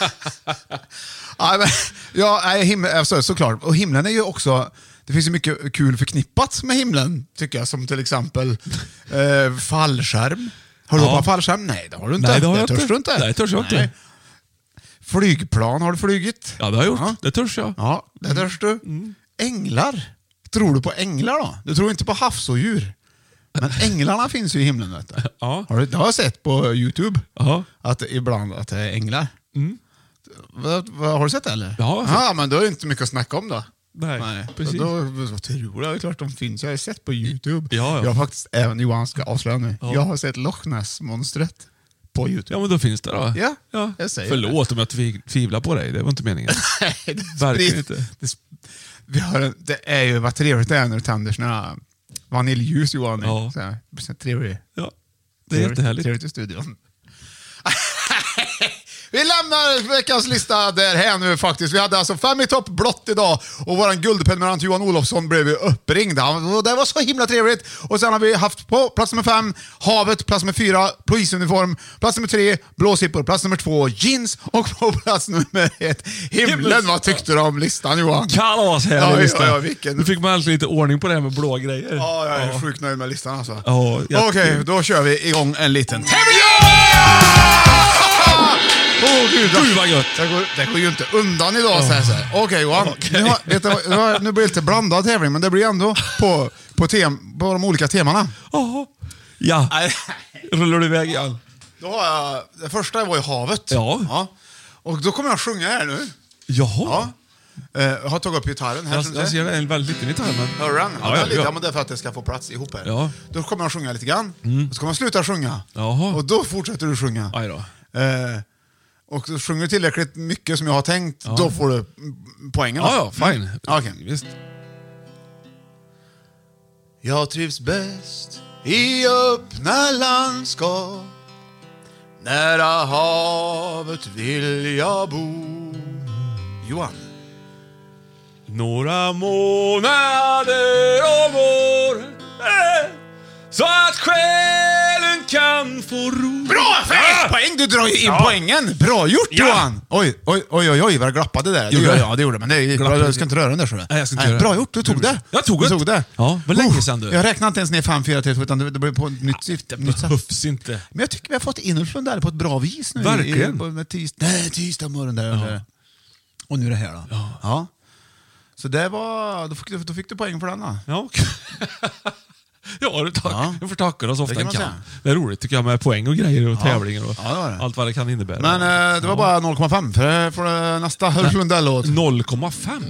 ja, men, ja, nej, himmel, alltså, såklart. Och himlen är ju också... Det finns ju mycket kul förknippat med himlen, tycker jag. Som till exempel eh, fallskärm. Har du Ja. hoppat fallskärm? Nej, det har du inte. Nej, det har jag törs inte. du inte. Nej, törs jag inte. Flygplan, har du flugit? Ja, det har jag gjort. Ja. Det törs jag. Ja, det törs du. Mm. Änglar. Tror du på änglar då? Du tror inte på havsodjur. Men änglarna finns ju i himlen. Vet du. Ja. Har du, det har jag sett på YouTube. Ja. Att det, ibland att det är änglar. Mm. Vad, vad, har du sett det eller? Ja, jag har sett. Ja, men då är det inte mycket att snacka om då. Nej, precis. Då, då tror jag, det är klart de finns. Jag har sett på YouTube. Ja, ja. Jag har faktiskt, även Johan ska avslöja nu, Ja. jag har sett Loch Ness-monstret. på YouTube. Ja, men då finns det då. Ja, ja. jag säger Förlåt det. Om jag tv- tvivlar på dig. Det var inte meningen. Nej, det verkligen inte. Det, vi har en, det är ju vad trevligt det är när du tänder såna vaniljljus, Johan. Ja. Så här, så trevligt. Ja, det är trevligt, jättehärligt. Trevligt i studion. Vi lämnar veckans lista där här nu faktiskt. Vi hade alltså fem i topp blott idag och våran guldprenumerant Johan Olofsson blev ju uppringd. Och det var så himla trevligt. Och sen har vi haft på plats nummer fem Havet, plats nummer fyra polisuniform, plats nummer tre blåsippor, plats nummer två jeans och på plats nummer ett himlen. Vad tyckte du om listan, Johan? Kalas här ja, listan. Ja, ja, vilken... Nu fick man alltid lite ordning på det här med blå grejer. Ja, jag är ja. sjukt nöjd med listan alltså. Ja, Okej, okay, då kör vi igång en liten tävling! Åh oh, gud, Gud vad gött. Det går, det går ju inte undan idag, oh. säger jag. Okej, okay, Johan. Okay. Nu, har, vet du, nu blir det lite blandad tävling, men det blir ändå på, på, tem, på de olika temana. Oh. Ja, rullar du iväg igen? Då har jag, det första var ju havet. Ja. ja. Och då kommer jag sjunga här nu. Jaha. Ja. Jag har tagit upp gitarren här. Jag, jag ser en väldigt liten gitarr. Men... Hör den? Ja, ja, ja, lite, ja. men det är för att det ska få plats ihop här. Ja. Då kommer jag sjunga lite grann. Mm. Och så kommer jag sluta sjunga. Jaha. Och då fortsätter du sjunga. Aj då. Eh, och så sjunger du tillräckligt mycket som jag har tänkt, ja. Då får du poängen. Ja, ja, fine. Okay. Visst. Jag trivs bäst i öppna landskap. Nära havet vill jag bo. Johan. Några månader om året så att själen kan få ro. Bra! Fem poäng! Du drar ju in ja. poängen. Bra gjort, ja. Johan! Oj, oj, oj, oj, oj vad det glappade där. Gjorde det, ja, det gjorde men det är, jag ska inte röra den där. Så. Nej, jag ska inte Nej, bra gjort, du tog det. Jag tog, du tog det. Ja, vad länge sedan du. Jag räknade inte ens ner fem, fyra, tre, två, utan det, det blev på ett nytt syft. Det behövs inte. Men jag tycker vi har fått in där på ett bra vis nu. Verkligen. I, på, med tis, nej, tisdag morgon där. Ja. Och nu är det här då. Ja. ja. Så det var, då fick, du, då fick du poäng för den då. Ja, okay. Ja, du tack. Ja. Jag får tacka oss ofta det kan. kan. Det är roligt tycker jag med poäng och grejer och ja. tävlingar och ja, det det. allt vad det kan innebära. Men eh, det var ja. bara noll komma fem för, för nästa Hörslundell-låt. noll komma fem?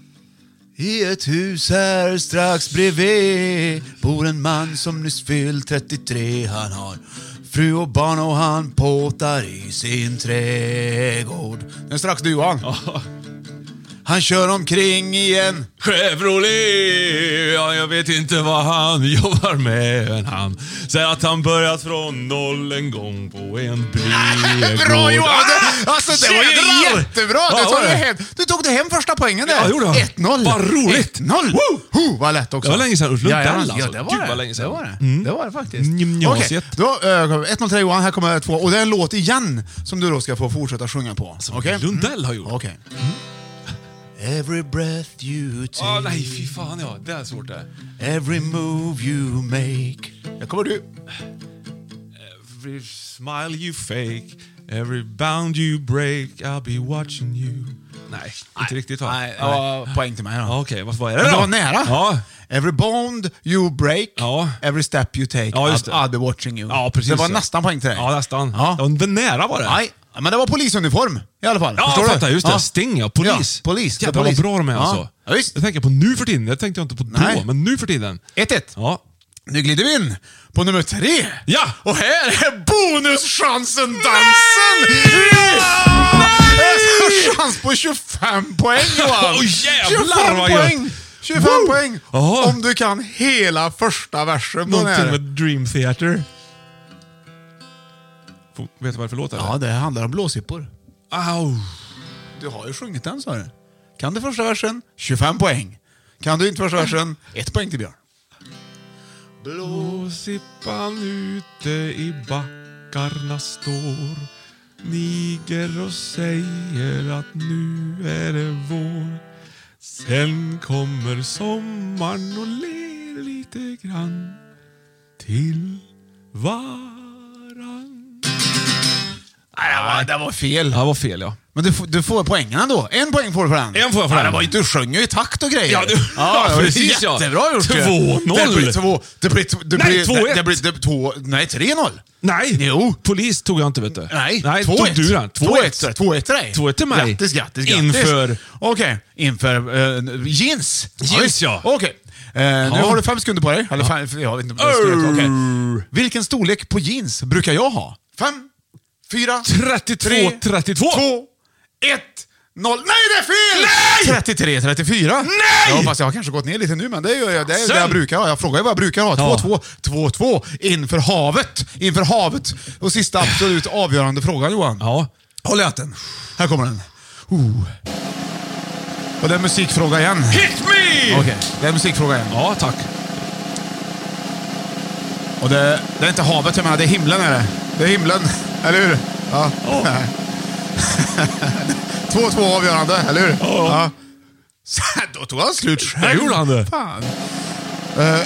I ett hus här strax bredvid bor en man som nyss fyllt trettiotre. Han har fru och barn och han påtar i sin trädgård. Det är strax du, Johan. Ja. Han kör omkring igen Chevrolet. Ja, jag vet inte vad han jobbar med, men han säger att han börjat från noll en gång på en brevgård. Bra Johan! Alltså det var ju jättebra! Ja, du, tog det hem. du tog det hem första poängen där. Ja, gjorde ett noll. Vad roligt! ett noll. Huh, vad lätt också. Det var länge sedan Ulf Lundell ja, alltså. Ja, det var Gud, det. vad länge sedan. Det var det. Mm. Det var det faktiskt. Gymnasiet. Okej, då uh, ett noll till Johan. Här kommer två. Och det är en låt igen som du då ska få fortsätta sjunga på. Som okay? Lundell har gjort. Okej. Okay. Mm. Every breath you take. Åh oh, nej, fy fan ja. Det är svårt det. Every move you make. Jag kommer du. Every smile you fake. Every bound you break. I'll be watching you. Nej, inte nej, riktigt va? Nej, ja, poäng till mig då. Okej, okay, vad var det då? Det var nära. Ja. Every bond you break. Ja. Every step you take. Ja, just det. I'll be watching you. Ja, precis. Det var så. nästan poäng till dig. Ja, nästan. Ja. Det var nära var det. Nej. Men det var polisuniform i alla fall. Ja, förstår jag fattar. Du? Just det. Ja. Sting, ja. Polis. Ja, polis. Jävlar vad bra de är alltså. Ja, visst. Jag tänker på nu för tiden. Det tänkte jag inte på då, Nej. men nu för tiden. ett ett. Ja. Nu glider vi in på nummer tre. Ja! Och här är bonuschansen-dansen! Ja! Chans på tjugofem poäng, Johan! Åh jävlar tjugofem vad poäng! gött! tjugofem Woo! poäng! Aha. Om du kan hela första versen på Någonting den med Dream Theater. Får, vet du vad det för låt är? Ja, det handlar om blåsippor. Au! Du har ju sjungit den, sa du. Kan du första versen? tjugofem poäng. Kan du inte första versen? Ett poäng till Björn. Blåsippan ute i backarna står, niger och säger att nu är det vår. Sen kommer sommaren och ler lite grann till varann. Nej, det var, det var fel. Det var fel, ja. Men du, du får poängen ändå. En poäng får du för den. En får jag för ja, den. Det var ju, du sjöng ju i takt och grejer. Ja, du, ja, ja det var precis. Jättebra ja. gjort. två noll. Det blir två... Det blir, det nej, blir, två ett. Det blir, det blir två... Nej, tre noll. Nej. Jo. Polis tog jag inte, vet du. Nej, nej två tog ett. du den. två ett. två ett till dig. två ett till mig. Grattis, grattis, grattis. Inför... Okej, okay. inför uh, jeans. Jeans, ja. Okej. Okay. Uh, ja. Nu har du fem sekunder på dig. Eller fem, jag vet inte vad det står. Okay. Vilken storlek på jeans brukar jag ha? Fem, fyra, trettiotvå trettiotvå. två, ett, noll. Nej, det är fel! Nej! trettiotre trettiofyra. Nej! Ja, fast jag har kanske gått ner lite nu, men det är ju det, är Sen. det jag brukar ha. Jag frågar ju vad jag brukar ha. Ja. två två, två två. Inför havet. Inför havet. Och sista absolut avgörande frågan, Johan. Ja. Håll i hatten. Här kommer den. Uh. Och det är musikfråga igen. Hit me! Okej, okay. Det är musikfråga igen. Ja, tack. Och det, det är inte havet, jag menar, det är himlen är det. Det är himlen, eller hur? Ja. Oh. två två avgörande, eller hur? Oh. Ja. Så, då tog han slut själv. Det gjorde han det. Fan. Uh,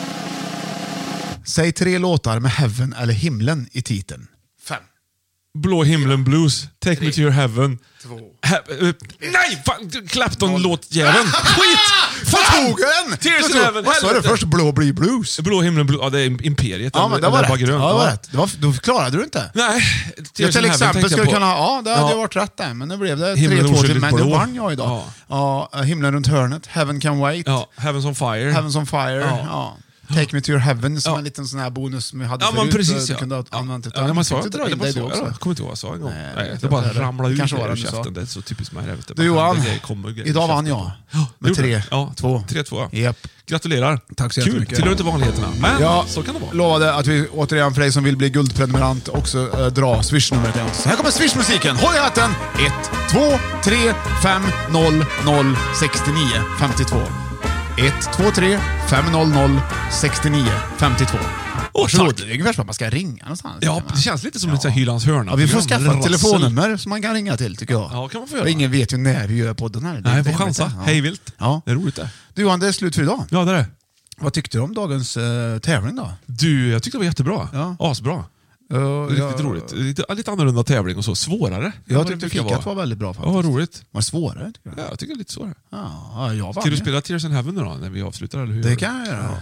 säg tre låtar med Heaven eller himlen i titeln. Fem. Blå himlen blues. Take tre, me to your heaven. Två. He- uh, nej! Fan, Clapton-låt-jäveln. Skit! Fan! Tog en! Tears in heaven. Så är det först Blå blir blues. Blå himlen blues. Ja, det är Imperiet. Ja, men det var rätt. Grön. Ja, det var ja. rätt. Det var, då klarade du inte. Nej. Jag till exempel skulle kunna... Ja, det hade ja. varit rätt där. Men nu blev det Himlen tre två till oskyldigt men nu blå. vann jag idag. Ja. Ja, himlen runt hörnet. Heaven can wait. Ja, Heavens on fire. Heavens on fire. Ja. Ja. Take me to your heaven som Ja. en liten sån här bonus som vi hade Ja, förut. men precis. Du Ja. kunde ha Ja. använt det. Ja, men man sa inte inte dra det. in var dig så. du också. Jag kommer inte ihåg vad jag sa en gång. Nej, Nej, jag det bara tror det. ramlade ut Kanske ur var det du käften. sa. Det är så typiskt mig. Vet Du Johan, kommer, idag vann jag. Med tre, ja, två. tre två. Ja. Japp. Gratulerar. Tack så Kul. jättemycket. Tillhör inte vanligheterna. Men Ja, så kan det vara. lovade att vi återigen för dig som vill bli guldprenumerant också äh, dra Swish-numret igen. Så här kommer Swish-musiken. Håll i hatten. ett, två, tre, fem, noll, noll, sex nio, fem två. ett, två, tre, fem, noll, noll, sex nio, fem två. Varsågod. Det är ungefär som att man ska ringa någonstans. Ja, det känns lite som ja. lite Hylands hörna. Ja, vi får skaffa ett telefonnummer som man kan ringa till, tycker jag. Ja, kan man få göra. Och ingen vet ju när vi gör podden här. Nej, vi får chansa. Ja. Hej vilt. Ja. Det är roligt det. Du Johan, det är slut för idag. Ja, det är det. Vad tyckte du om dagens uh, tävling då? Du, jag tyckte det var jättebra. Ja. Asbra. Uh, Riktigt ja. roligt. Lite, lite annorlunda tävling och så. Svårare. Jag tyckte fikat var väldigt bra faktiskt. Ja, vad roligt. Var det svårare? Ja, jag tycker det är lite svårare. Ja, jag vann. Ska du spela Tears in Heaven nu då, när vi avslutar? Eller hur? Det kan jag göra. Ja.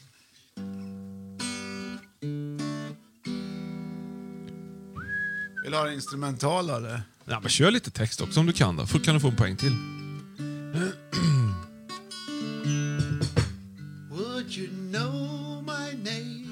Vill du ha en instrumental eller? Ja, men kör lite text också om du kan då. Kan du få en poäng till. Would you know my name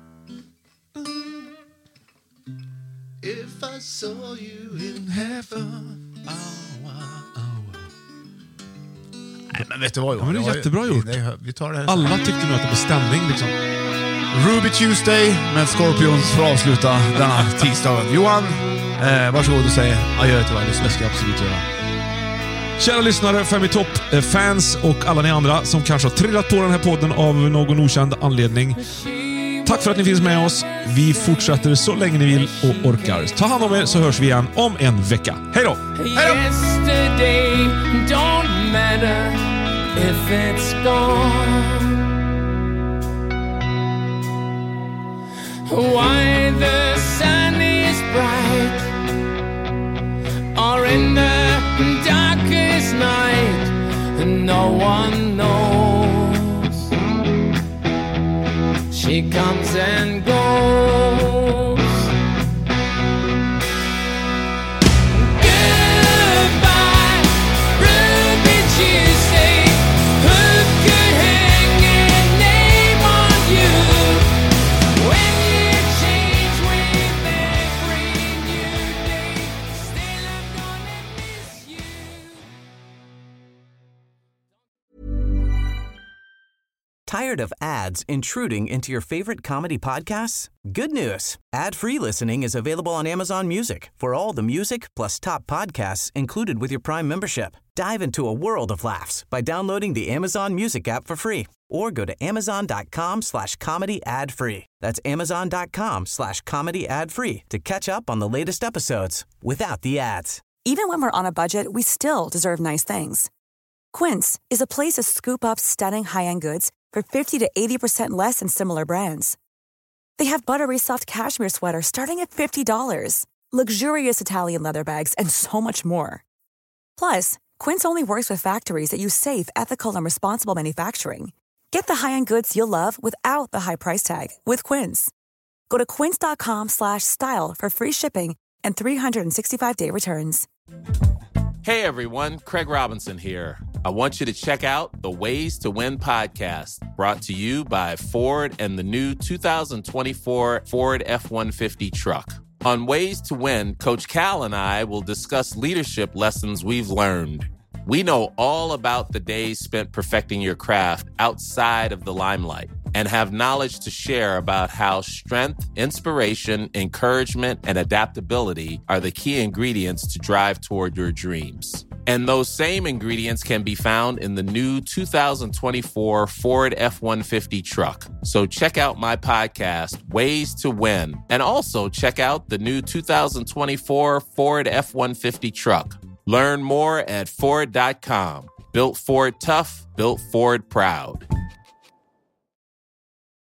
if I saw you in heaven? Oh, oh, oh. Nej, men vet du vad? Ja, men det är jag, jättebra gjort. Det, vi tar det här. Alla tyckte nu att det var stämning liksom. Ruby Tuesday med Scorpions för att avsluta denna tisdagen. Johan, eh, varsågod och säg adjö till varje lyssnare. Det ska jag absolut göra. Kära lyssnare, Fem i topp, eh, fans och alla ni andra som kanske har trillat på den här podden av någon okänd anledning. Tack för att ni finns med oss. Vi fortsätter så länge ni vill och orkar. Ta hand om er så hörs vi igen om en vecka. Hej då! Hej då! Yesterday don't matter if it's gone. Why the sun is bright or in the darkest night, no one knows. She comes and goes. Goodbye, Ruby Tuesday. Who could hang a name on you? When you change with every new day, still I'm gonna miss you. Tired of ads intruding into your favorite comedy podcasts? Good news. Ad-free listening is available on Amazon Music for all the music plus top podcasts included with your Prime membership. Dive into a world of laughs by downloading the Amazon Music app for free or go to amazon.com slash comedy ad free. That's amazon.com slash comedy ad free to catch up on the latest episodes without the ads. Even when we're on a budget, we still deserve nice things. Quince is a place to scoop up stunning high-end goods for fifty to eighty percent less than similar brands. They have buttery soft cashmere sweaters starting at fifty dollars, luxurious Italian leather bags, and so much more. Plus, Quince only works with factories that use safe, ethical, and responsible manufacturing. Get the high-end goods you'll love without the high price tag with Quince. Go to quince.com slash style for free shipping and three sixty-five day returns. Hey everyone, Craig Robinson here. I want you to check out the Ways to Win podcast, brought to you by Ford and the new two thousand twenty-four Ford F one fifty truck. On Ways to Win, Coach Cal and I will discuss leadership lessons we've learned. We know all about the days spent perfecting your craft outside of the limelight and have knowledge to share about how strength, inspiration, encouragement, and adaptability are the key ingredients to drive toward your dreams. And those same ingredients can be found in the new two thousand twenty-four Ford F one fifty truck. So check out my podcast, Ways to Win, and also check out the new two thousand twenty-four Ford F one fifty truck. Learn more at Ford dot com. Built Ford tough, built Ford proud.